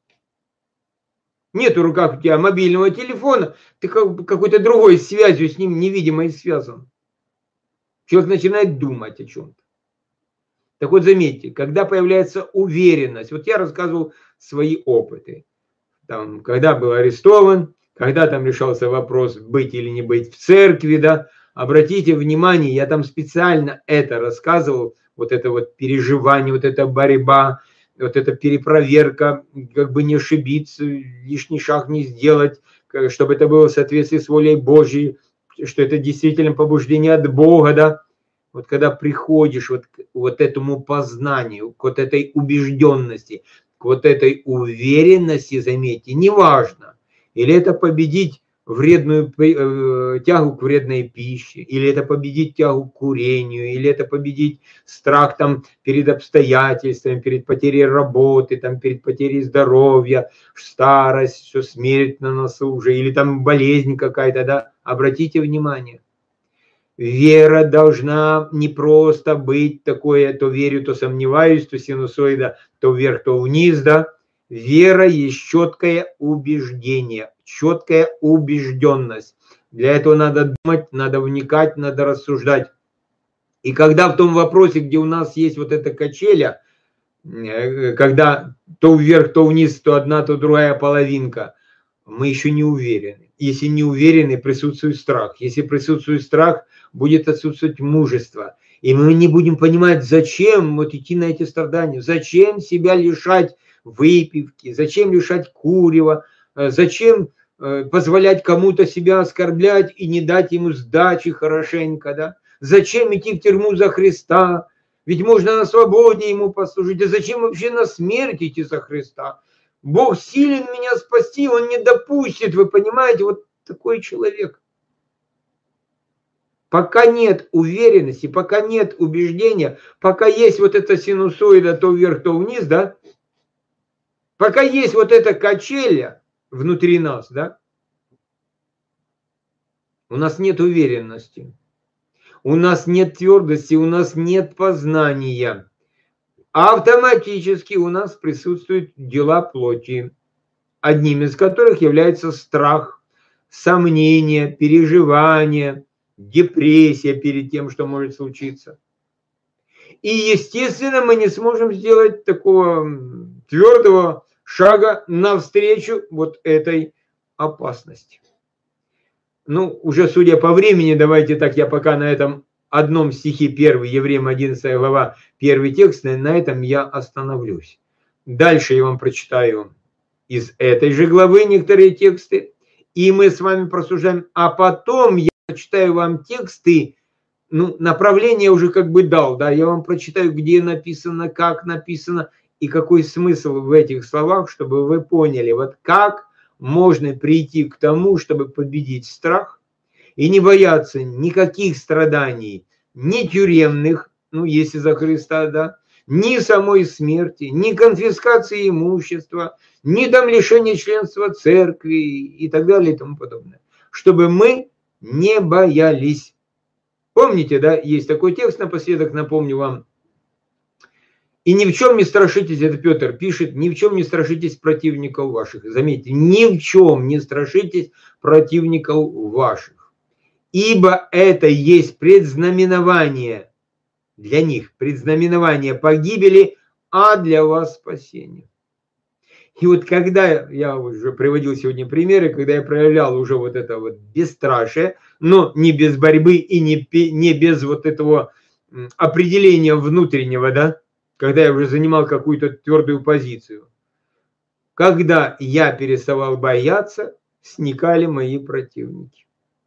Нет в руках у тебя мобильного телефона, ты какой-то другой связью с ним невидимой связан. Человек начинает думать о чем-то. Так вот, заметьте, когда появляется уверенность, вот я рассказывал свои опыты, там, когда был арестован, когда там решался вопрос, быть или не быть в церкви, да, обратите внимание, я там специально это рассказывал, вот это вот переживание, вот эта борьба, вот эта перепроверка, как бы не ошибиться, лишний шаг не сделать, чтобы это было в соответствии с волей Божьей, что это действительно побуждение от Бога, да. Вот когда приходишь вот к вот этому познанию, к вот этой убежденности, к вот этой уверенности, заметьте, неважно, или это победить вредную тягу к вредной пище, или это победить тягу к курению, или это победить страх там перед обстоятельствами, перед потерей работы, там перед потерей здоровья, старость, все смерть на носу уже, или там болезнь какая-то, да, обратите внимание. Вера должна не просто быть такое, то верю, то сомневаюсь, то синусоида, то вверх, то вниз, да. Вера есть четкое убеждение, четкая убежденность. Для этого надо думать, надо вникать, надо рассуждать. И когда в том вопросе, где у нас есть вот эта качеля, когда то вверх, то вниз, то одна, то другая половинка, мы еще не уверены. Если не уверены, присутствует страх. Если присутствует страх, будет отсутствовать мужество. И мы не будем понимать, зачем вот идти на эти страдания, зачем себя лишать выпивки, зачем лишать курева, зачем позволять кому-то себя оскорблять и не дать ему сдачи хорошенько, да? Зачем идти в тюрьму за Христа? Ведь можно на свободе ему послужить. А зачем вообще на смерть идти за Христа? Бог силен меня спасти, Он не допустит, вы понимаете, вот такой человек. Пока нет уверенности, пока нет убеждения, пока есть вот эта синусоида то вверх, то вниз, да, пока есть вот эта качеля внутри нас, да, у нас нет уверенности, у нас нет твердости, у нас нет познания. Автоматически у нас присутствуют дела плоти, одним из которых является страх, сомнение, переживание, депрессия перед тем, что может случиться. И, естественно, мы не сможем сделать такого твердого шага навстречу вот этой опасности. Ну, уже судя по времени, давайте так, я пока на этом одном стихе 1, Евреям 11 глава, 1 текст, на этом я остановлюсь. Дальше я вам прочитаю из этой же главы некоторые тексты, и мы с вами просуждаем, а потом я прочитаю вам тексты, ну, направление уже как бы дал, да, я вам прочитаю, где написано, как написано, и какой смысл в этих словах, чтобы вы поняли, вот как можно прийти к тому, чтобы победить страх и не бояться никаких страданий, ни тюремных, ну, если за Христа, да, ни самой смерти, ни конфискации имущества, ни там лишения членства церкви и так далее и тому подобное. Чтобы мы не боялись. Помните, да, есть такой текст, напоследок напомню вам. И ни в чем не страшитесь, это Петр пишет, ни в чем не страшитесь противников ваших. Заметьте, ни в чем не страшитесь противников ваших. Ибо это есть предзнаменование для них, предзнаменование погибели, а для вас спасение. И вот когда, я уже приводил сегодня примеры, когда я проявлял уже вот это вот бесстрашие, но не без борьбы и не без вот этого определения внутреннего, да, когда я уже занимал какую-то твердую позицию. Когда я переставал бояться, сникали мои противники.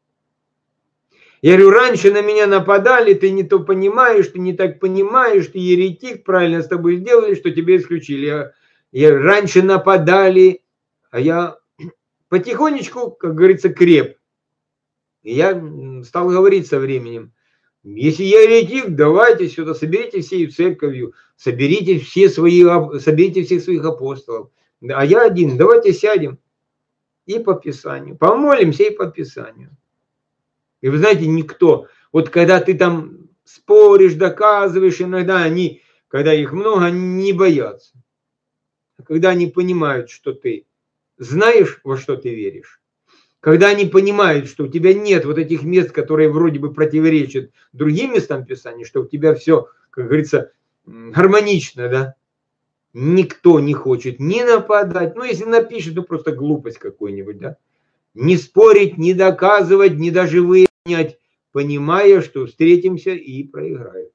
Я говорю, раньше на меня нападали, ты не то понимаешь, ты не так понимаешь, ты еретик, правильно с тобой сделали, что тебя исключили. Я раньше нападали, а я потихонечку, как говорится, креп. И я стал говорить со временем, если я еретик, давайте сюда, соберите всей церковью, соберите всех своих апостолов. А я один, давайте сядем и по Писанию, помолимся и по Писанию. И вы знаете, никто, вот когда ты там споришь, доказываешь, иногда они, когда их много, они не боятся. А когда они понимают, что ты знаешь, во что ты веришь, когда они понимают, что у тебя нет вот этих мест, которые вроде бы противоречат другим местам Писания, что у тебя все, как говорится, гармонично, да, никто не хочет ни нападать, ну, если напишет, то просто глупость какой-нибудь, да, не спорить, не доказывать, не даже выяснять, понимая, что встретимся и проиграют.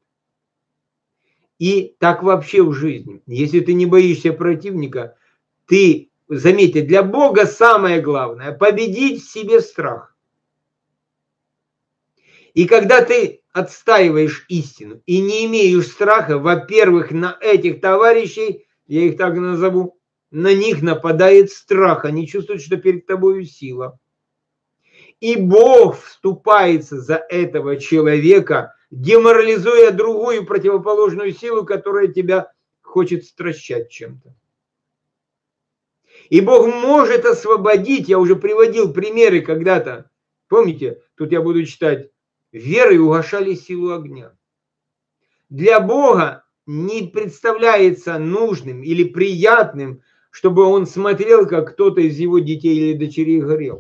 И так вообще в жизни. Если ты не боишься противника, ты, заметьте, для Бога самое главное – победить в себе страх. И когда ты отстаиваешь истину и не имеешь страха, во-первых, на этих товарищей, я их так назову, на них нападает страх, они чувствуют, что перед тобой сила. И Бог вступается за этого человека, деморализуя другую противоположную силу, которая тебя хочет стращать чем-то. И Бог может освободить, я уже приводил примеры когда-то, помните, тут я буду читать, верой угашали силу огня. Для Бога не представляется нужным или приятным, чтобы он смотрел, как кто-то из его детей или дочерей горел.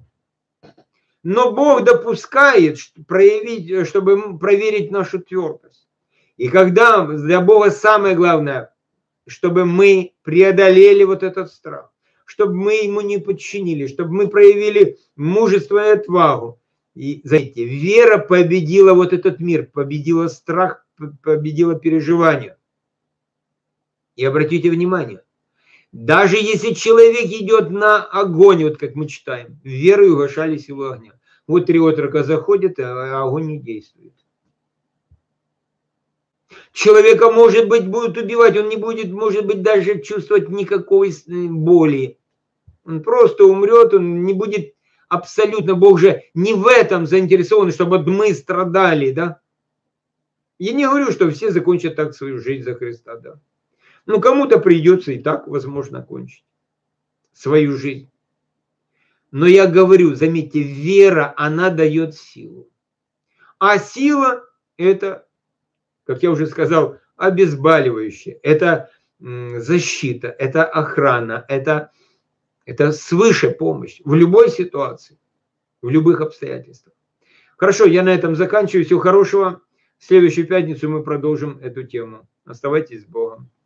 Но Бог допускает, чтобы проверить нашу твердость. И когда для Бога самое главное, чтобы мы преодолели вот этот страх, чтобы мы ему не подчинились, чтобы мы проявили мужество и отвагу. И, знаете, вера победила вот этот мир, победила страх, победила переживания. И обратите внимание, даже если человек идет на огонь, вот как мы читаем, верой угашали силу огня. Вот 3 отрока заходят, а огонь не действует. Человека, может быть, будут убивать, он не будет, может быть, даже чувствовать никакой боли. Он просто умрет, он не будет абсолютно, Бог же не в этом заинтересован, чтобы мы страдали, да. Я не говорю, что все закончат так свою жизнь за Христа, да. Ну, кому-то придется и так, возможно, кончить свою жизнь. Но я говорю, заметьте, вера, она дает силу. А сила – это, как я уже сказал, обезболивающее. Это защита, это охрана, это свыше помощь в любой ситуации, в любых обстоятельствах. Хорошо, я на этом заканчиваю. Всего хорошего. В следующую пятницу мы продолжим эту тему. Оставайтесь с Богом.